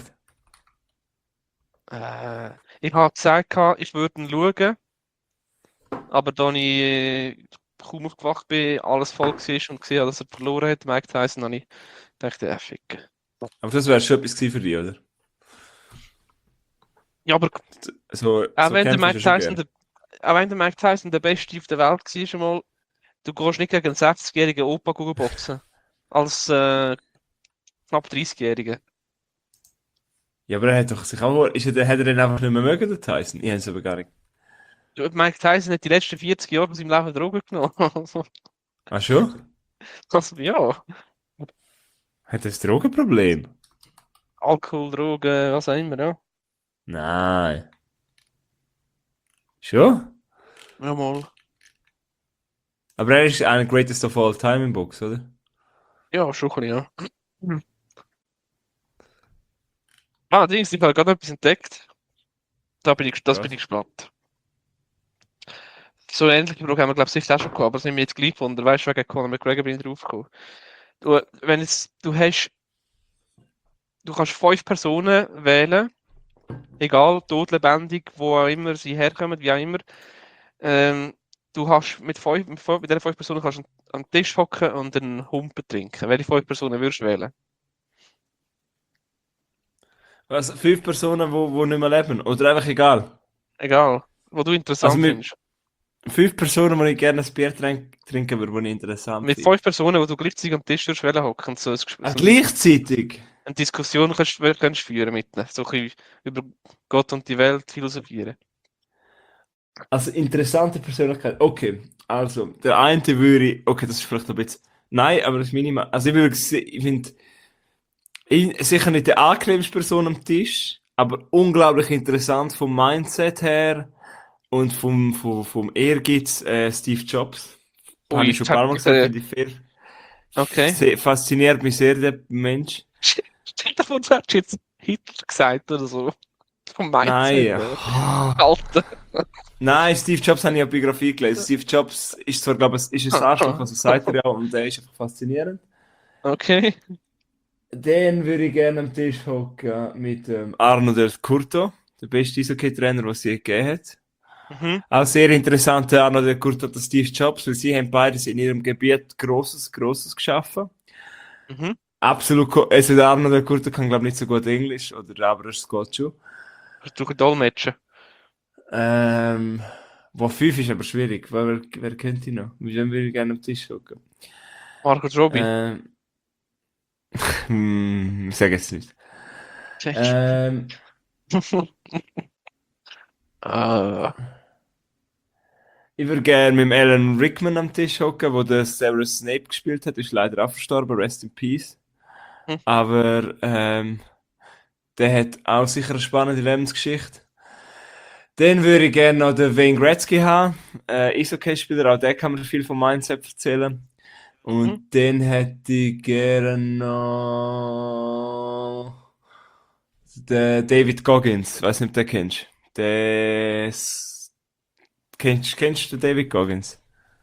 Ich habe gesagt, ich würde ihn schauen. Aber da ich kaum aufgewacht bin, alles voll war und gesehen habe, dass er verloren hat, Mike Tyson, habe ich gedacht, fick. Aber das wäre schon etwas gewesen für dich, oder? Ja, aber So, auch so wenn der kämpfen Mike ist schon Tyson gern. auch wenn der Mike Tyson der Beste auf der Welt war, schon mal, du gehst nicht gegen einen 60-jährigen Opa boxen. Als knapp 30-Jährigen. Ja, aber er hat doch sich auch. Hat er den einfach nicht mehr mögen, der Tyson? Ich habe es aber gar nicht. Mike Tyson hat die letzten 40 Jahre von seinem Leben Drogen genommen. Ach schon? Also, ja, Hat er ein Drogenproblem? Alkohol, Drogen, was auch immer, ja. Nein. Schon? Ja, mal. Aber er ist ein Greatest of All Time im Box, oder? Ja, schon ein bisschen, ja. Hm. Ah, Dings, ich habe gerade etwas entdeckt. Da bin Was? ich gespannt. So ähnliche Frage haben wir, glaube ich, sicher auch schon gehabt, aber das nehme ich jetzt gleich von. Weißt du, wegen Conor McGregor bin ich drauf gekommen. Wenn jetzt, du kannst 5 Personen wählen, egal, tot, lebendig, wo auch immer sie herkommen, wie auch immer. Ähm, du hast mit diesen 5 Personen kannst du an den Tisch hocken und einen Humpen trinken. Welche 5 Personen würdest du wählen? Also 5 Personen, wo nicht mehr leben. Oder einfach egal. Egal, wo du Also interessant mit findest. 5 Personen, wo ich gerne ein Bier trinken würde, die ich interessant Mit finde. 5 Personen, wo du gleichzeitig am Tisch würdest hocken und Ah, gleichzeitig? eine Diskussion kannst führen mit ihnen. So ein bisschen über Gott und die Welt philosophieren. Also interessante Persönlichkeit. Okay, also der eine würde ich, okay, das ist vielleicht ein bisschen, nein, aber das ist minimal. Also ich finde, sicher nicht die angenehmste Person am Tisch, aber unglaublich interessant vom Mindset her und vom Ehrgeiz, Steve Jobs. Habe Ui, ich schon ein paar Mal gesagt, finde ich fair. okay. Fasziniert mich sehr, der Mensch. Stell dir vor, du hättest jetzt Hitler gesagt oder so. Vom Mindset Nein. her. Alter. Nein, Steve Jobs habe ich eine Biografie gelesen. Steve Jobs ist zwar, glaube ich, ist ein Arschloch, also sagt er ja, und der ist einfach faszinierend. Okay. Dann würde ich gerne am Tisch hocken mit Arno Del Curto, der beste Eishockey-Trainer, den es je gegeben hat. Mhm. Auch sehr interessant, der Arno Del Curto und Steve Jobs, weil sie haben beides in ihrem Gebiet Grosses geschaffen. Mhm. Absolut, also der Arno Del Curto kann, glaube ich, nicht so gut Englisch, oder aber es geht schon. Durch Dolmetschen. Ähm, wo 5 ist aber schwierig, weil wer kennt ihn noch? Mit wem würde ich gerne am Tisch hocken? Margot Robbie. Ähm, ich sage jetzt nicht. Check. Ähm, Ah. Ich würde gerne mit dem Alan Rickman am Tisch hocken, wo der Severus Snape gespielt hat. Ist leider auch verstorben, rest in peace. Hm. Aber der hat auch sicher eine spannende Lebensgeschichte. Dann würde ich gerne noch den Wayne Gretzky haben. Eishockey-Spieler, auch der kann mir viel vom Mindset erzählen. Mhm. Und dann hätte ich gerne noch den David Goggins. Weiß nicht, ob du den kennst. Kennst du den David Goggins?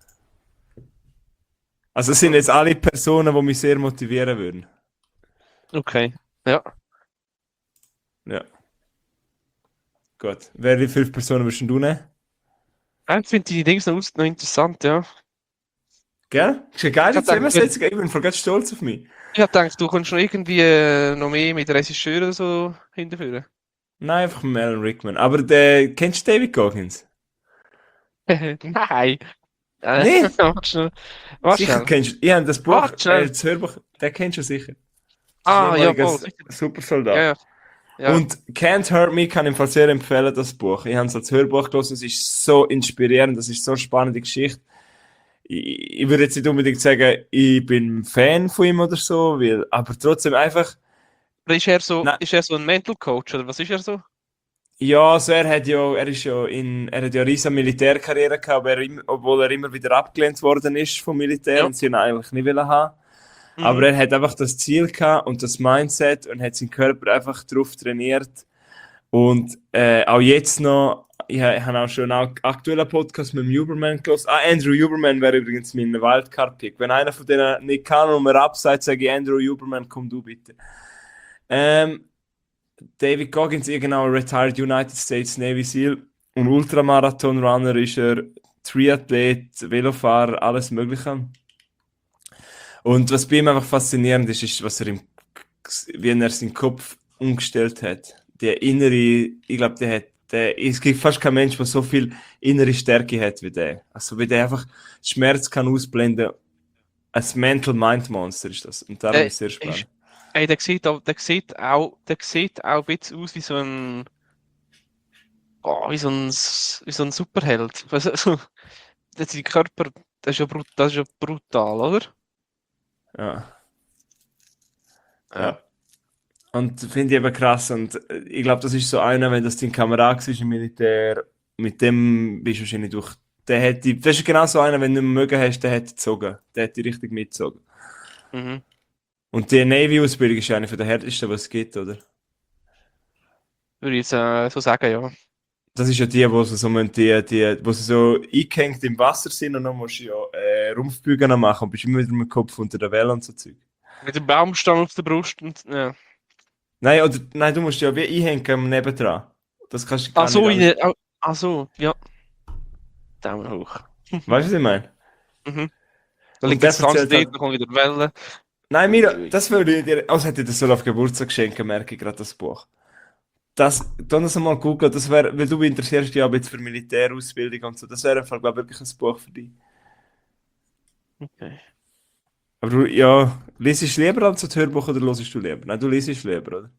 Also es sind jetzt alle Personen, die mich sehr motivieren würden. Okay. Ja. Ja, gut. Welche 5 Personen würdest du nehmen? Ich finde die Dings noch interessant, ja. Gell? Ist eine Ich geile hab gedacht, Zusammensetzung. Ich bin voll ganz stolz auf mich. ich hab gedacht, du kommst noch irgendwie noch mehr mit Regisseur oder so hinterführen. Nein, einfach mit Alan Rickman. Aber kennst du David Goggins? Nein. Nee, Warte schnell. Warte sicher schnell. kennst du. Ich habe das Buch, Warte schnell. das Hörbuch, den kennst du sicher. Das ist ein Ah, ja, ehemaliger voll, sicher. Ja, Supersoldat. ja. Ja. Und Can't Hurt Me kann ich im Fall sehr empfehlen, das Buch. Ich habe es als Hörbuch gelesen, es ist so inspirierend, das ist so eine spannende Geschichte. Ich würde jetzt nicht unbedingt sagen, ich bin Fan von ihm oder so, aber trotzdem einfach, Oder na, ist er so ein Mental Coach oder was ist er so? ja, also er hat ja eine riesige Militärkarriere gehabt, obwohl er immer wieder abgelehnt worden ist vom Militär Ja. und sie ihn eigentlich nicht wollen haben. Aber Mhm. er hat einfach das Ziel gehabt und das Mindset und hat seinen Körper einfach darauf trainiert. Und auch jetzt noch, ich habe auch schon einen aktuellen Podcast mit dem Huberman gehört. Ah, Andrew Huberman wäre übrigens mein Wildcard-Pick. Wenn einer von denen nicht kann und mir abseit, sage ich Andrew Huberman, komm du bitte. David Goggins, genau, Retired United States Navy SEAL und Ultramarathon-Runner ist er, Triathlet, Velofahrer, alles Mögliche. Und was bei ihm einfach faszinierend ist, ist, wie er seinen Kopf umgestellt hat. Der innere, ich glaube, es gibt fast keinen Mensch, der so viel innere Stärke hat wie der. Also, wie der einfach Schmerz kann ausblenden. Ein Mental Mind Monster ist das. Und darum Der ist es sehr spannend. ist, ey, der sieht auch ein bisschen aus wie so ein, wie so ein Superheld. Weißt du, so, der Körper, das ist ja brutal, oder? Ja, Ja. ja. Und finde ich eben krass. Und ich glaube, das ist so einer, wenn das dein Kamerad ist im Militär, mit dem bist du wahrscheinlich durch Der hätte, das ist genau so einer, wenn du nicht mehr mögen hast, der hätte gezogen. Der hätte richtig mitgezogen. Mhm. Und die Navy-Ausbildung ist eine von der härtesten, was es gibt, oder? Würde ich jetzt so sagen, ja. Das ist ja die, wo sie so, wo sie so eingehängt im Wasser sind und dann musst du ja Rumpfbügen machen und bist immer wieder mit dem Kopf unter der Welle und so Zeug. Mit dem Baumstamm auf der Brust und, ja. Nein, du musst ja wie einhängen nebendran. Das kannst du Ach gar nicht so, alles. ach so, ja. Daumen hoch. Weißt du, was ich meine? Mhm. Da Und liegt der das ganze erzählt Date, halt, dann kommt wieder die Welle. nein, Ui, Mira, ui, ui. das würde ich dir, als hätte ich das so auf Geburtstag schenken, merke ich gerade das Buch. Dann das mal googeln, das wäre, weil du interessierst dich ja jetzt für Militärausbildung und so, das wäre einfach, glaube ich, wirklich ein Buch für dich. Okay. Aber du, ja, liest du lieber als das Hörbuch oder hörst du lieber? Nein, du liest lieber, oder?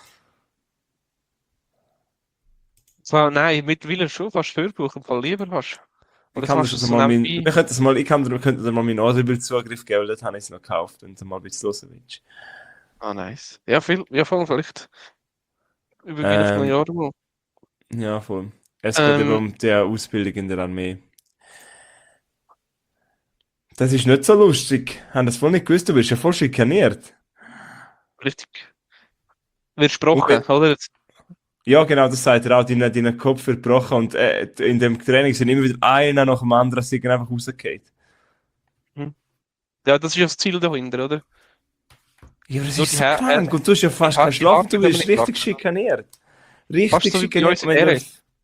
So, nein, mittlerweile schon fast Hörbuch im Fall lieber hast. Ich Oder kann dir kannst du schon so mal nebenbei? wir könnten dir mal meinen Audible-Zugriff geben, weil dort habe ich es noch gekauft, wenn du mal ein bisschen hören willst. Ah, nice. Ja, ja, voll, vielleicht übergehen auf ein Ähm, Jahr mal. ja, voll. Es geht eben Ähm, um die Ausbildung in der Armee. Das ist nicht so lustig. Haben das voll nicht gewusst, du bist ja voll schikaniert. richtig. Wird Und gesprochen, oder? Jetzt, ja, genau, das sagt er auch, dein Kopf wird gebrochen und in dem Training sind immer wieder einer nach dem anderen, sind einfach rausgefallen. hm. Ja, das ist ja das Ziel dahinter, oder? Ja, aber das Nur ist so krank die, und du hast ja fast keinen die Schlaf und Harte du können wir wirst nicht richtig knacken. schikaniert. Fast Richtig so wie bei schikaniert. uns in der.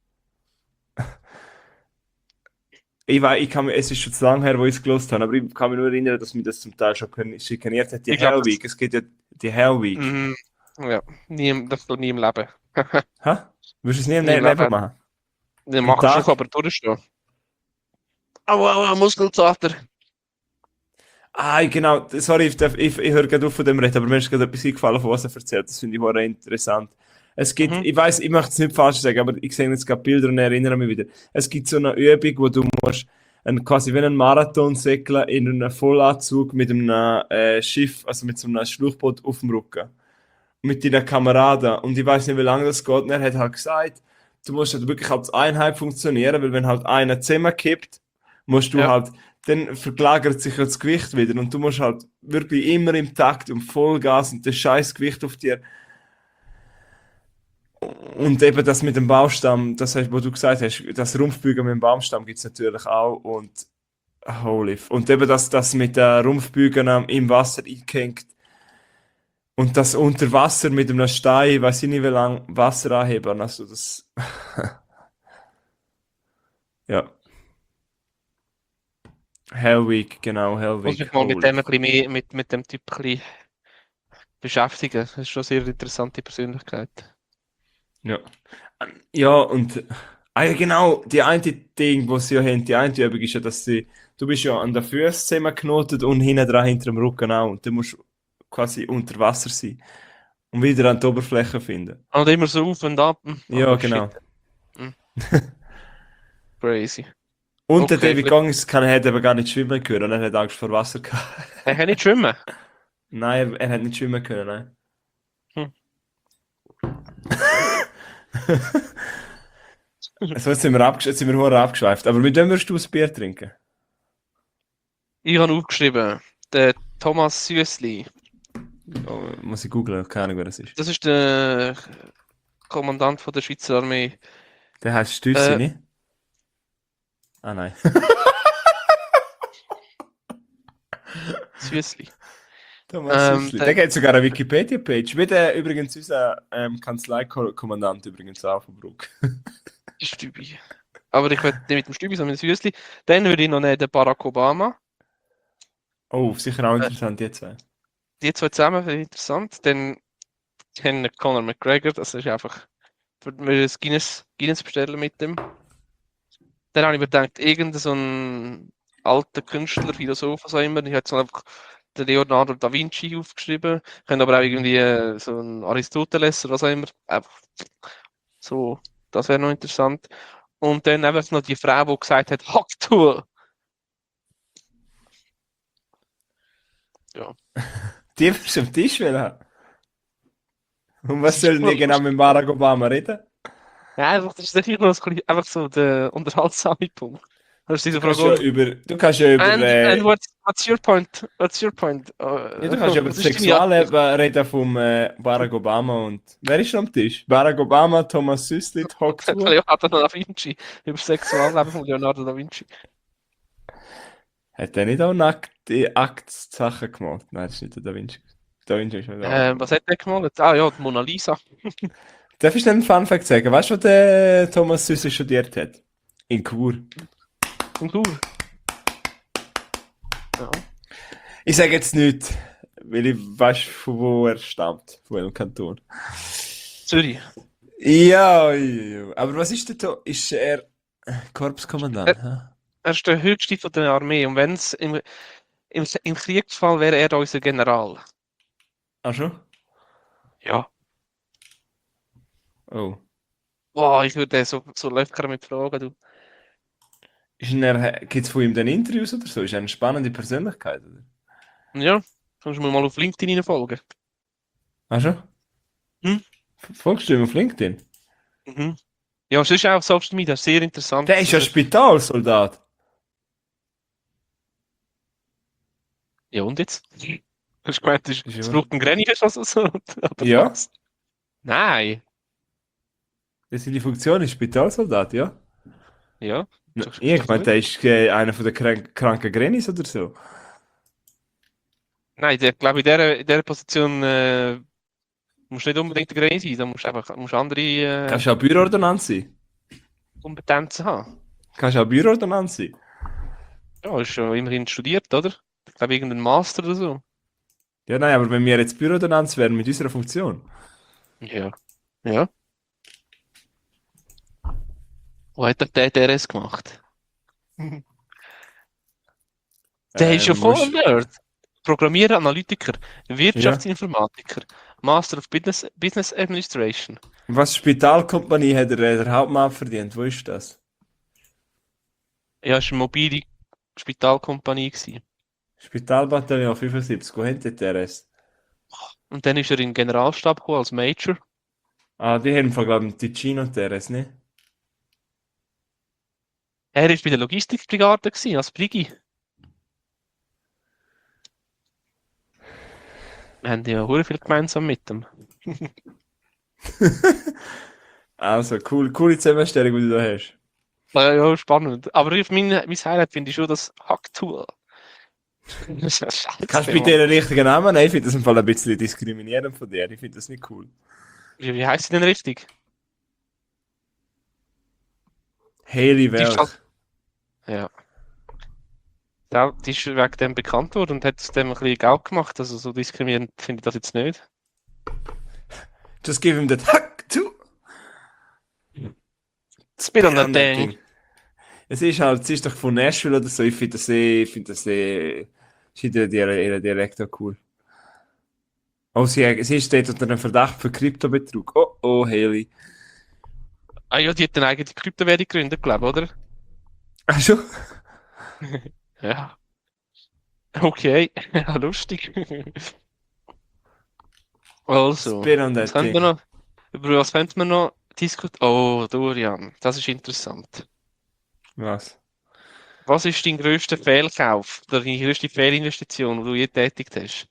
Ich kann mir, es ist schon zu lange her, wo ich es gelost habe, aber ich kann mich nur erinnern, dass mich das zum Teil schon schikaniert hat. Die Ich glaube, Hell das, Week, es gibt ja die Hell Week. ja, das soll nie im Leben. Hä? Würdest du es nie im Nie im Leben Leben. machen? Den Am machst du schon, Tag? aber durchstehen. Aua, aua, Muskelkater. Ah, genau, sorry, ich höre gerade auf von dem reden, aber mir ist gerade etwas eingefallen, von was er erzählt. Das finde ich auch interessant. Es gibt, Mhm. ich weiß, ich möchte es nicht falsch sagen, aber ich sehe jetzt gerade Bilder und erinnere mich wieder. Es gibt so eine Übung, wo du musst quasi wie einen Marathon segeln in einem Vollanzug mit einem Schiff, also mit so einem Schlauchboot auf dem Rücken. Mit deinen Kameraden. Und ich weiß nicht, wie lange das geht. Und er hat halt gesagt, du musst halt wirklich als Einheit funktionieren, weil wenn halt einer zusammenkippt, musst du Ja. halt, dann verlagert sich das Gewicht wieder und du musst halt wirklich immer im Takt und Vollgas und das scheiß Gewicht auf dir. Und eben das mit dem Baumstamm, das heißt, wo du gesagt hast, das Rumpfbügen mit dem Baumstamm gibt es natürlich auch und holy. Und eben das mit der Rumpfbügen im Wasser eingehängt und das unter Wasser mit einem Stein, weiß ich nicht wie lange, Wasser anheben, also das, ja. Hell Week, genau, Hell Muss Week, mich mal mit holy. dem ein bisschen mehr, mit dem Typ ein bisschen beschäftigen. Das ist schon eine sehr interessante Persönlichkeit. Ja. Ja, und ja, genau, die eine Ding, was sie ja haben, die eine Übung ist ja, dass du bist ja an den Füßen zusammengeknotet und hinten dran hinter dem Rücken auch. Und du musst quasi unter Wasser sein und wieder an die Oberfläche finden. Und immer so auf und ab. Ja, Oh shit. genau. Hm, Crazy. Und der Okay, David Goggins hat eben gar nicht schwimmen können und er hat Angst vor Wasser gehabt. er kann nicht schwimmen. Nein, er hat nicht schwimmen können, nein. Hm. Also jetzt sind wir hure abgeschweift. Aber mit wem würdest du ein Bier trinken? Ich habe aufgeschrieben, der Thomas Süssli. Oh, muss ich googeln, keine Ahnung, wer das ist. Das ist der Kommandant von der Schweizer Armee. Der heißt Stüssi, Äh, nicht? Ah, nein. Süssli. Thomas Süssli. Der Der geht sogar eine Wikipedia-Page. Wie der übrigens unser Kanzleikommandant übrigens auch von Bruck. Stübi. Aber ich würde nicht mit dem Stübi, sondern mit dem Süssli. Dann würde ich noch nehmen den Barack Obama. Oh, sicher auch Äh, interessant, die zwei. Die zwei zusammen finde ich interessant. Dann kennen Conor McGregor, das ist einfach, würde mir das Guinness bestellen mit dem. Dann habe ich mir gedacht, irgendein so ein alter Künstler, Philosoph, was auch immer, ich habe jetzt mal einfach den Leonardo da Vinci aufgeschrieben, können aber auch irgendwie so ein Aristoteles oder was auch immer. Einfach so, das wäre noch interessant. Und dann einfach noch die Frau, die gesagt hat, Hacktour. Ja. Die wirst du am Tisch haben. Und was Das ist sollen die voll genau mit lustig. Barack Obama reden? Ja, einfach, das ist sicher noch ein bisschen, einfach so der unterhaltsame Punkt. Das ist diese Du kannst ja Frage. über, du kannst ja über, And what's your point? What's your point? ja, du kannst ja über Was das ist deine Antwort? Sexualleben reden vom Barack Obama und wer ist am Tisch? Barack Obama, Thomas Süssli, Hawkswood. Leonardo da Vinci. Über das Sexualleben von Leonardo da Vinci. Hat er nicht auch nackte Aktsachen gemacht? Nein, das ist nicht der Da Vinci. Da Vinci ist nicht da. Was hat der gemalt? Ah ja, die Mona Lisa. Darf ich dir einen Funfact sagen? Weißt du, was der Thomas Süssli studiert hat? In Chur. Und du? Ja. Ich sage jetzt nicht, weil ich weiß, von wo er stammt, von welchem Kanton. Zürich. Ja, ja, aber was ist denn da? Ist er Korpskommandant? hä? Er ist der höchste von der Armee. Und wenn es im Kriegsfall wäre er unser General. Ach schon? Ja. Oh. Boah, ich würde so locker mit fragen. Du. Gibt es von ihm dann Interviews oder so? Ist er eine spannende Persönlichkeit? Oder? Ja, kannst du mir mal auf LinkedIn folgen. Ach schon? Hm? Folgst du ihm auf LinkedIn? Mhm. Ja, es ist auch auf Social Media sehr interessant. Der ist ja Spitalsoldat. Ja, und jetzt? Hast du gemeint, Ist es ja, braucht einen Granny oder so? Oder ja, was? Nein. das ist die Funktion ist Spitalsoldat, ja. Ja, Ich meine, der ist einer von den kranken Grannies oder so. Nein, der, glaube in dieser Position musst du nicht unbedingt der Granny sein, da musst andere Kannst du auch Büroordonnanz sein? Kompetenzen haben. Kannst du auch Büroordonnanz sein? Ja, ist schon immerhin studiert, oder? Ich glaube, irgendein Master oder so. Ja, nein, aber wenn wir jetzt Büroordonnanz wären mit unserer Funktion. Ja. Ja. Wo hat der DRS gemacht? Der ist ja voll ein Musst, Nerd. Programmierer, Analytiker, ja. Wirtschaftsinformatiker, Master of Business Administration. Was Spitalkompanie hat der Hauptmann verdient? Wo ist das? Ja, es war eine mobile Spitalkompanie gewesen. Spitalbataillon 75, wo hat der Rest? Und dann ist er in den Generalstab gekommen als Major. Ah, die haben von, glaube ich, Ticino Teres, ne? Er war bei der Logistikbrigade gewesen, als Brigi. Wir haben ja sehr viel gemeinsam mit dem. Also, coole Zusammenstellung, die du da hast. Ja, spannend. Aber mein Highlight finde ich schon das Hacktool. Das ist ja scheiße. Kannst du bitte den richtigen Namen nehmen? Ich finde das im Fall ein bisschen diskriminierend von dir. Ich finde das nicht cool. Wie heißt sie denn richtig? Hayley Die ist halt, Wells. ja. Die ist wegen dem bekannt worden und hat aus dem ein bisschen Geld gemacht. Also so diskriminierend finde ich das jetzt nicht. Just give him that hack to. Spit on that thing. Es ist halt, sie ist doch von Nashville oder so. Ich finde ich finde ihren Dialekt auch cool. Oh, sie steht unter einem Verdacht für Kryptobetrug. Oh, oh, Hayley. Ah ja, die hat eine eigene Kryptowährung gegründet, glaube ich, oder? Ach schon? Ja. Okay, ja, lustig. Also, Spit on was that können wir thing. noch? Über was könnten wir noch diskutieren? Oh, Dorian, das ist interessant. Was? Was ist dein grösster Fehlkauf oder deine grösste Fehlinvestition, die du je getätigt hast?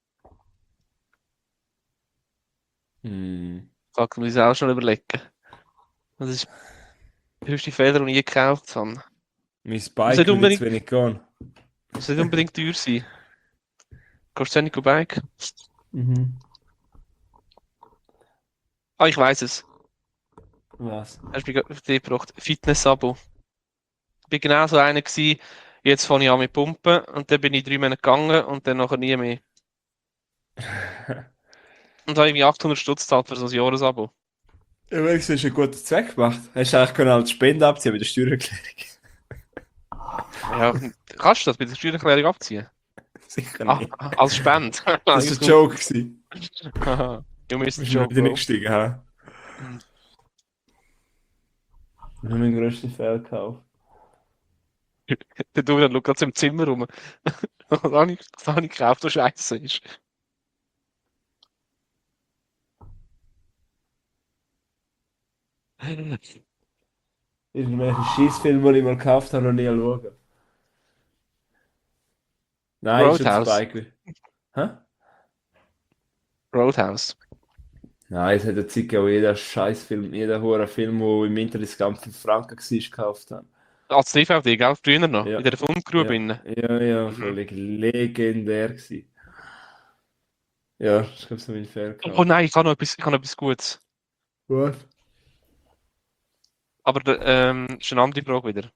Hm. Kann man sich auch schon überlegen. Was ist der grösste Fehler, den ich je gekauft habe? Mein Muss Bike nicht würde zu unbedingt, wenig gehen. muss nicht unbedingt teuer sein. Kostet es nicht Bike? Mhm. Ah, ich weiß es. Was? Hast du mich auf die gebracht? Fitness-Abo. Ich bin genau so einer gewesen, jetzt fange ich an mit Pumpen und dann bin ich 3 Monate gegangen und dann nachher nie mehr. Und habe irgendwie 800 Stutz gezahlt für so ein Jahresabo. Ja, wenigstens hast du einen guten Zweck gemacht. Hast du eigentlich können als Spende abziehen bei der Steuererklärung? Ja, kannst du das bei der Steuererklärung abziehen? Sicher Ah, nicht. als Spende. Das war ein Joke. Gewesen. Haha, du bist ein Bist du Joke, wieder nicht Bro. gestiegen, ha? Ich habe meinen grössten Fehlkauf. Der Dorian schaut gerade so im Zimmer rum. Was habe ich gekauft, was scheiße ist? irgendwelche Scheißfilme, die ich mal gekauft habe, noch nie schauen. Nein, ist schon zu Roadhouse. feig. Hä? Roadhouse. Nein, es hat eine Zeit gegeben, wo jeder Scheißfilm, jeder Horrorfilm, der im Internet ganz viel Franken war, gekauft hat. Als DVD, gell? Früher noch. Ja, In der Fundgrube ja, innen. ja, Mhm. völlig legendär gewesen. Ja, ich glaube, so mein Fan Oh gehabt. nein, ich habe noch etwas Gutes. Was? Aber ist eine andere Frage wieder.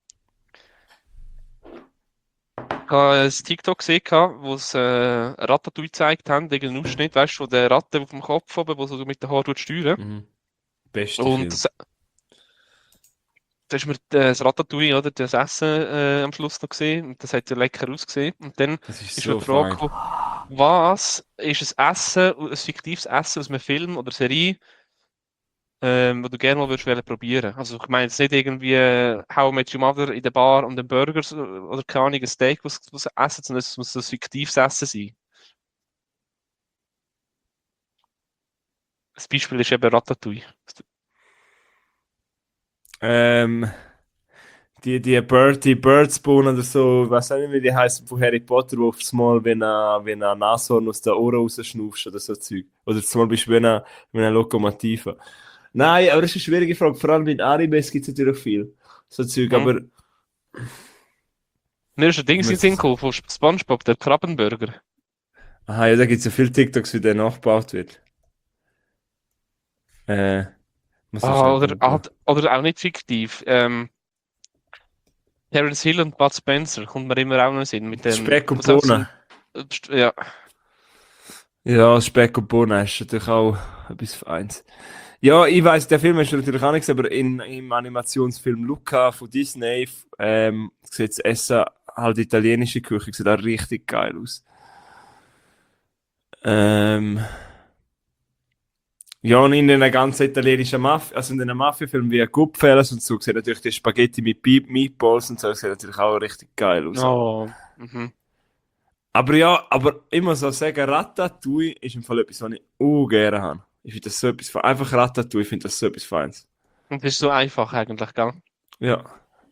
Ich habe ein TikTok gesehen, wo es Ratatouille gezeigt haben, irgendeinen Ausschnitt, weißt du, von der Ratte auf dem Kopf oben, wo so mit den Haaren steuern. Mhm. Beste Und Film. da ist mir das Ratatouille, oder, das Essen am Schluss noch gesehen. Und das hat ja lecker ausgesehen. Und dann Das ist ist mir so die Frage fein. gekommen, was ist ein Essen, ein fiktives Essen aus einem Film oder Serie, wo du gerne mal würdest wollen probieren? Also ich meine jetzt nicht irgendwie How I Met Your Mother in der Bar und den Burger oder keine Ahnung, ein Steak, was sie essen, sondern es muss ein fiktives Essen sein. Das Beispiel ist eben Ratatouille. Ähm, die Birdspoon oder so, ich weiß auch nicht, wie die heißen von Harry Potter, wo aufs Mal, wenn ein Nashorn aus den Ohren rausschnaufst oder so Zeug. Oder zum Beispiel wie eine Lokomotive. Nein, aber das ist eine schwierige Frage. Vor allem in Animes gibt es natürlich viel. So Zeug, Hm. aber Mir ist ein Ding ich in den muss Sinn das. gekommen von SpongeBob, der Krabbenburger. Aha, ja, da gibt es ja viele TikToks, wie der nachgebaut wird. Äh, muss ich schnell googeln. Oder auch nicht fiktiv. Terence Hill und Bud Spencer kommt mir immer auch noch in den Sinn mit dem, Speck und was auch so Bohnen. ja, Ja, Speck und Bohnen ist natürlich auch etwas Feins. Ja, ich weiß, der Film hast du natürlich auch nicht gesehen, aber im Animationsfilm Luca von Disney sieht das Essen halt italienische Küche, sieht auch richtig geil aus. Ähm, ja, und in den ganzen italienischen also in den Mafia-Filmen wie Goodfellas und so, sieht natürlich die Spaghetti mit Meatballs und so, sieht natürlich auch richtig geil aus. oh, mhm. Aber ja, aber ich muss auch sagen, Ratatouille ist im Fall etwas, was ich gerne habe. Ich finde das so etwas, einfach Ratatouille, ich finde das so etwas Feines. Und das ist so einfach eigentlich, gell? Ja,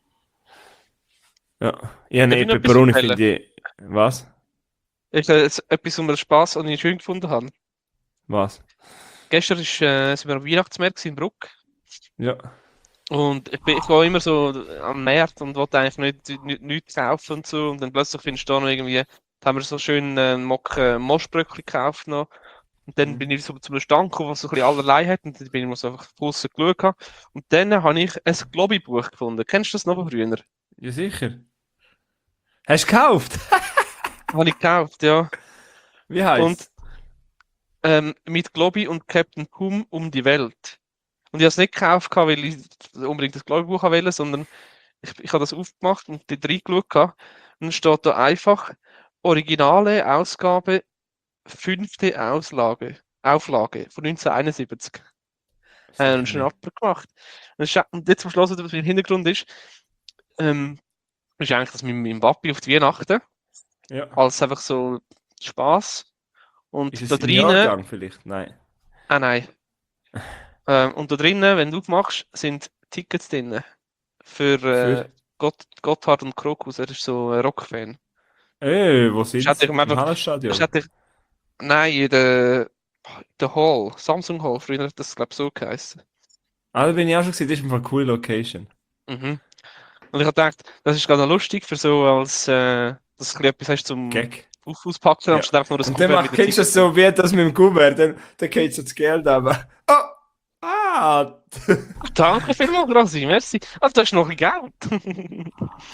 ja. Ja, Darf nee, ich noch etwas Pepperoni erzählen? finde ich. Was? Etwas, um den Spaß, was ich schön gefunden habe. Was? Gestern sind wir am Weihnachtsmarkt in Bruck. Ja. Und ich gehe immer so am Markt und wollte eigentlich nichts kaufen und so. Und dann plötzlich findest du da noch irgendwie, da haben wir so schön Moschbröckli gekauft noch. Und dann Mhm. bin ich so zum Stand gekommen, was so ein bisschen allerlei hat. Und dann bin ich mal so einfach draussen geschaut. Und dann habe ich ein Globi-Buch gefunden. Kennst du das noch von früher? Ja, sicher. Hast du gekauft? Habe ich gekauft, ja. Wie Und heißt mit Globi und Captain Coom um die Welt. Und ich habe es nicht gekauft, weil ich unbedingt das Globi-Buch wollte, sondern ich habe das aufgemacht und dort reingeschaut. Und dann steht da einfach originale Ausgabe, 5. Auflage von 1971. Sicher Schon nicht. abgemacht. Und jetzt zum Schluss, was im Hintergrund ähm, ist eigentlich das mit meinem Papi auf die Weihnachten. Ja. Als einfach so Spaß. Ist Und es da im drinnen, Jahrgang vielleicht? Nein. nein. Und da drinnen, wenn du aufmachst, sind Tickets drin für Für? Gotthard und Krokus. Er ist so ein Rockfan. Wo Ich sind hätte sie? ich ihm Im einfach, ich Hallenstadion? hätte, nein, der Hall, Samsung Hall, früher hat das, glaube ich, so geheißen. Ah, da bin ich auch schon gesehen, das ist einfach eine coole Location. Mhm. Und ich habe gedacht, das ist gerade noch lustig, für so als, dass du etwas hast zum Gag. Auspacken, Ja. anstatt einfach nur das Und dann Kuvert mit den kennst du das Tickets drin. so wie das mit dem Kuvert, dann geht so das Geld aber. Oh! Ah! Danke vielmals, Grasi, merci. Ah, da ist noch ein Geld.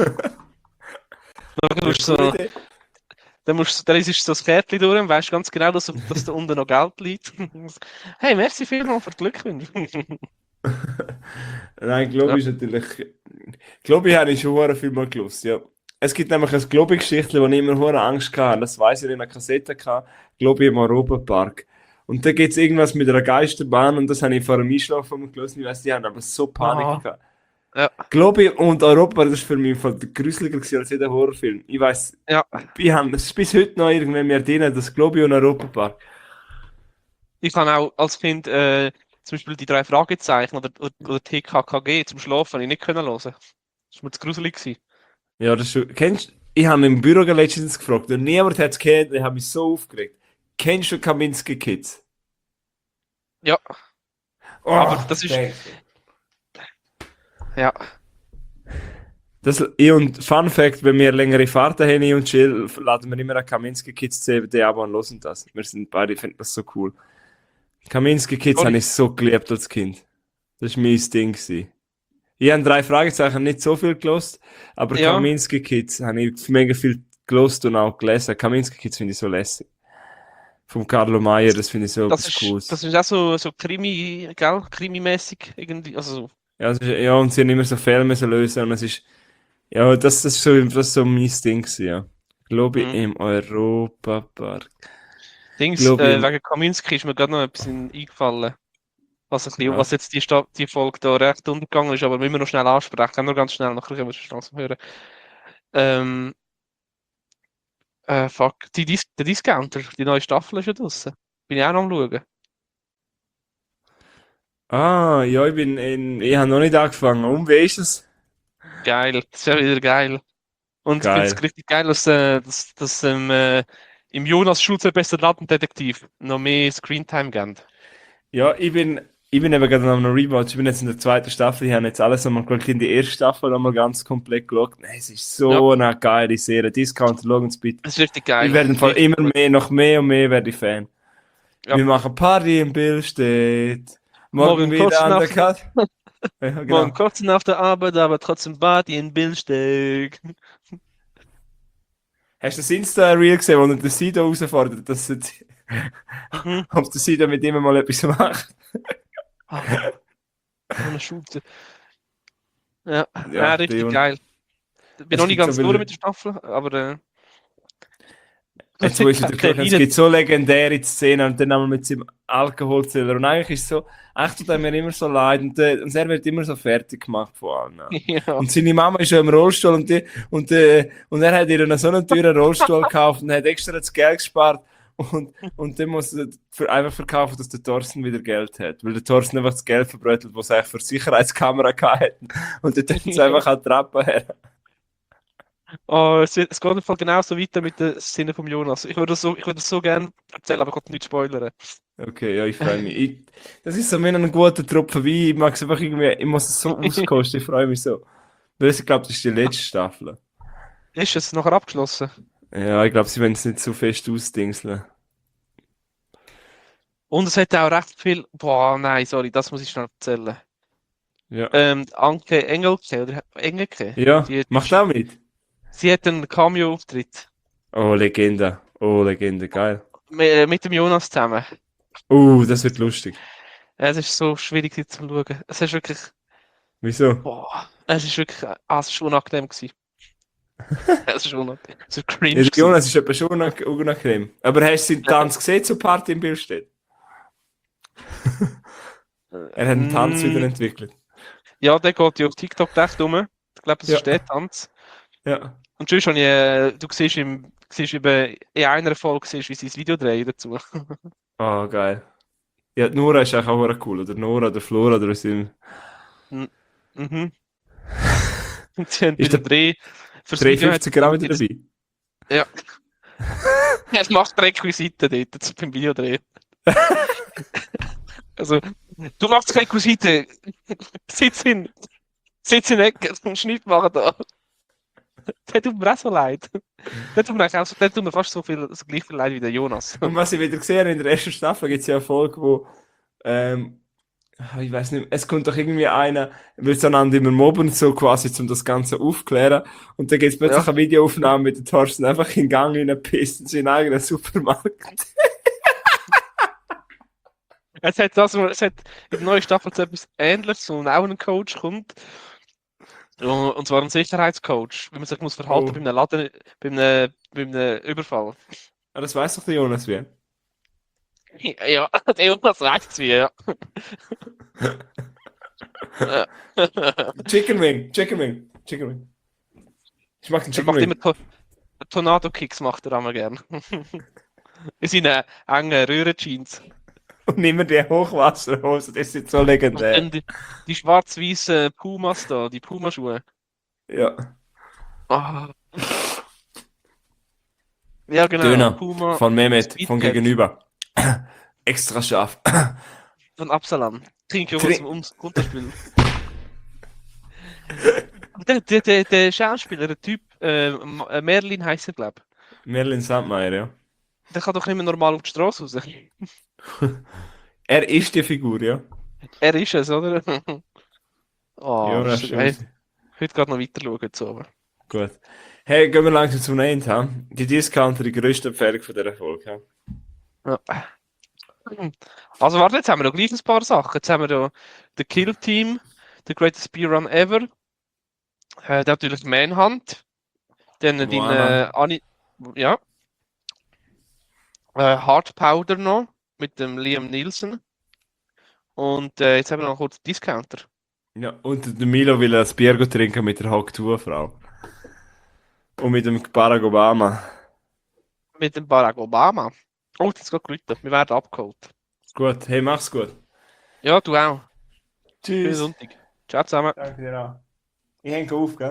Dann Ja, musst du coole so, Idee. dann liest du so das Kärtchen durch und weißt ganz genau, dass da unten noch Geld liegt. Hey, merci vielmals für die Glückwünsche. Nein, Globi Ja. ist natürlich. Globi habe ich schon sehr viel mal gewusst, ja. Es gibt nämlich ein Globi-Geschichtchen, wo ich immer hohe Angst hatte. Das weiß ich in einer Kassette hatte. Globi im Europapark. Und da gibt es irgendwas mit einer Geisterbahn und das habe ich vor dem Einschlafen mal gelesen. Ich weiß, die haben aber so Panik Ah, gehabt. ja, Globi und Europapark, das ist für mich voll gruseliger gewesen als jeder Horrorfilm. Ich weiß, ja. ich habe es bis heute noch irgendwie mehr drin, das Globi und Europapark. Ich habe auch als Kind zum Beispiel die 3 Fragezeichen oder TKKG zum Schlafen, habe ich nicht können hören. Das war mir zu gruselig gewesen. Ja, das ist schon. Ich habe im Büro letztens gefragt und niemand hat es kennt. Ich habe mich so aufgeregt. Kennst du Kaminski Kids? Ja, Oh, aber das ist, thanks. ja, Ich und Fun Fact, wenn wir längere Fahrten haben ich und Chill, laden wir immer ein Kaminski Kids CBD ab und hören das. Wir sind beide, finden das so cool. Kaminski Kids Sorry. habe ich so geliebt als Kind. Das war mein Ding gewesen. Ich habe 3 Fragezeichen nicht so viel gelost, aber Ja. Kaminski Kids habe ich mega viel gelost und auch gelesen. Kaminski Kids finde ich so lässig. Vom Carlo Meyer, das finde ich so das etwas ist, Cooles. das ist auch so Krimi, gell? Krimi-mäßig irgendwie. Also, Ja, ja, und sie haben immer so Fälle müssen lösen und es ist, ja, das ist so mein Ding gewesen, ja. Glaube ich, im Europapark. Dings, Glaube ich, wegen Kaminski ist mir gerade noch etwas eingefallen. ja. Was jetzt die Folge da recht untergegangen ist, aber müssen wir noch schnell ansprechen. Nur ganz schnell, nachher können wir es langsam hören. Fuck, der Discounter, die neue Staffel ist ja draussen. Bin ich auch noch am schauen. Ja, ich habe noch nicht angefangen. Und wie ist es? Geil, das ist ja wieder geil. Und ich finde es Geil. richtig geil, dass im Jonas Schulze bester Ladendetektiv noch mehr Screentime geben. Ja, ich bin eben gerade noch Rewatch. Ich bin jetzt in der 2. Staffel. Ich habe jetzt alles nochmal geschaut. In die 1. Staffel nochmal ganz komplett geschaut. Nein, es ist so eine geile Serie. Discount, schauen Sie bitte. Das ist richtig geil. Ich werde im Fall Richtig immer gut. mehr, noch mehr und mehr werde ich Fan. Ja. Wir machen Party in Billstedt. Morgen kurz wieder an der nach, Cut. Ja, morgen genau. kurz nach der Arbeit, aber trotzdem Party in Billstedt. Hast du das Insta-Reel gesehen, wo er den Sido herausfordert, dass er, Mhm. ob der Sido mit ihm mal etwas macht? Ah, so eine Schulze. Ja, Ja, richtig der geil. Bin Es noch nicht gibt ganz so durch viele- mit der Staffel, aber Jetzt, wo ich wieder geschaut habe, es Rein- gibt so legendäre Szenen und dann einmal mit seinem Alkoholzähler. Und eigentlich ist es so, eigentlich tut er mir immer so leid und er wird immer so fertig gemacht von allen. ja. Und seine Mama ist ja im Rollstuhl und er hat ihr so einen teuren Rollstuhl gekauft und hat extra das Geld gespart und dann muss er einfach verkaufen, dass der Thorsten wieder Geld hat. Weil der Thorsten einfach das Geld verbrötelt, was er eigentlich für die Sicherheitskamera hatte. Und dann tut es einfach an die Treppe her. Oh, es geht im Fall genauso weiter mit der Szene vom Jonas. Ich würde das so gerne erzählen, aber ich kann nicht spoilern. Okay, ja, ich freue mich. Das ist so wie ein guter Tropfen Wein. Ich mag es einfach irgendwie, ich muss es so auskosten, ich freue mich so. Weil ich glaube, das ist die letzte Staffel. Ist es nachher abgeschlossen? Ja, ich glaube, sie werden es nicht so fest ausdingseln. Und es hat auch recht viel. Boah, nein, sorry, das muss ich schnell erzählen. Ja. Anke Engelke oder Engelke. Ja, Die hat- macht auch mit. Sie hat einen Cameo-Auftritt Oh, Legende. Oh, Legende, geil. mit dem Jonas zusammen. Das wird lustig. Es ist so schwierig, sie zu schauen. Es ist wirklich. Wieso? Boah, es ist wirklich. Es ist unangenehm gewesen. Es ist unangenehm. Es ist cringe. Ja, der gewesen. Jonas ist etwa schon unangenehm. Aber hast du seinen Tanz gesehen zur Party im Billstedt? Er hat einen Tanz wieder entwickelt. Ja, der geht ja auf TikTok recht rum. Ich glaube, das Ja. ist der Tanz. Ja. Und sonst habe du siehst eben in einer Folge, siehst, wie sie das Video drehen dazu. Oh, geil. Ja, die Nora ist eigentlich auch cool. Oder Nora oder Flora oder was immer. Mhm. Und sie haben bei Ist dem Dreh fürs Video 350 Gramm wieder dabei. Ja. Es macht Requisiten dort beim Videodreh. Also, du machst Requisiten. Sitz in der Ecke, einen Schnitt machen da. Der tut mir auch so leid. Der tut mir eigentlich auch so, der tut mir fast so gleich viel leid wie der Jonas. Und was ich wieder gesehen habe, in der ersten Staffel gibt es ja eine Folge, wo, ich weiß nicht, es kommt doch irgendwie einer, will so einander immer mobben, so quasi, um das Ganze aufklären. Und dann gibt es plötzlich Ja. eine Videoaufnahme mit dem Thorsten einfach in den Gang reingepisst in seinen eigenen Supermarkt. Es hat in der neuen Staffel so etwas Ähnliches, wo auch ein Coach kommt. Und zwar ein Sicherheitscoach, wie man sich muss verhalten Oh. bei einem Laden, bei einem Überfall. Ah, das weiß doch der Jonas wie. Ja, der Jonas weiß es wie, ja. Chicken Wing. Ich mag den Er Chicken macht Wing. immer Tornado-Kicks, macht er immer gern. In seinen engen Röhrenjeans. Und immer die Hochwasserhose, das sind so Und legendär. dann die schwarz-weißen Pumas da, die Pumaschuhe. Ja. Ah, ja, genau. Döner Puma von Mehmet, von Speedcat gegenüber. Extra scharf. von Absalam. Trinke ich auch Tri zum Runterspielen. Der Schauspieler, der Typ, Merlin heisst er, glaube ich. Merlin Sandmeier, ja. Der kann doch nicht mehr normal auf die Straße raus. Er ist die Figur, ja. Er ist es, oder? Ja, Oh, das das ist so geil. stimmt. Heute gerade noch weiter schauen, jetzt oben. Gut. Hey, gehen wir langsam zum Ende, ha? Die Discounter, die größte Empfehlung von dieser Folge, ha? Ja. Also, warte, jetzt haben wir noch gleich ein paar Sachen. Jetzt haben wir da The Kill Team, The Greatest Speedrun Ever, dann natürlich Manhunt, dann dein Moana. Ja, Hard Powder noch mit dem Liam Nielsen und jetzt haben wir noch kurz Discounter Ja, und der Milo will ein Bier trinken mit der Haupttour-Frau. Und mit dem Barack Obama. mit dem Barack Obama. Oh, jetzt geht geläutet. Wir werden abgeholt. Gut, hey, mach's gut. Ja, du auch. Schönen Tschüss. Sonntag. Ciao zusammen. Danke dir auch. Ich hänge auf, gell?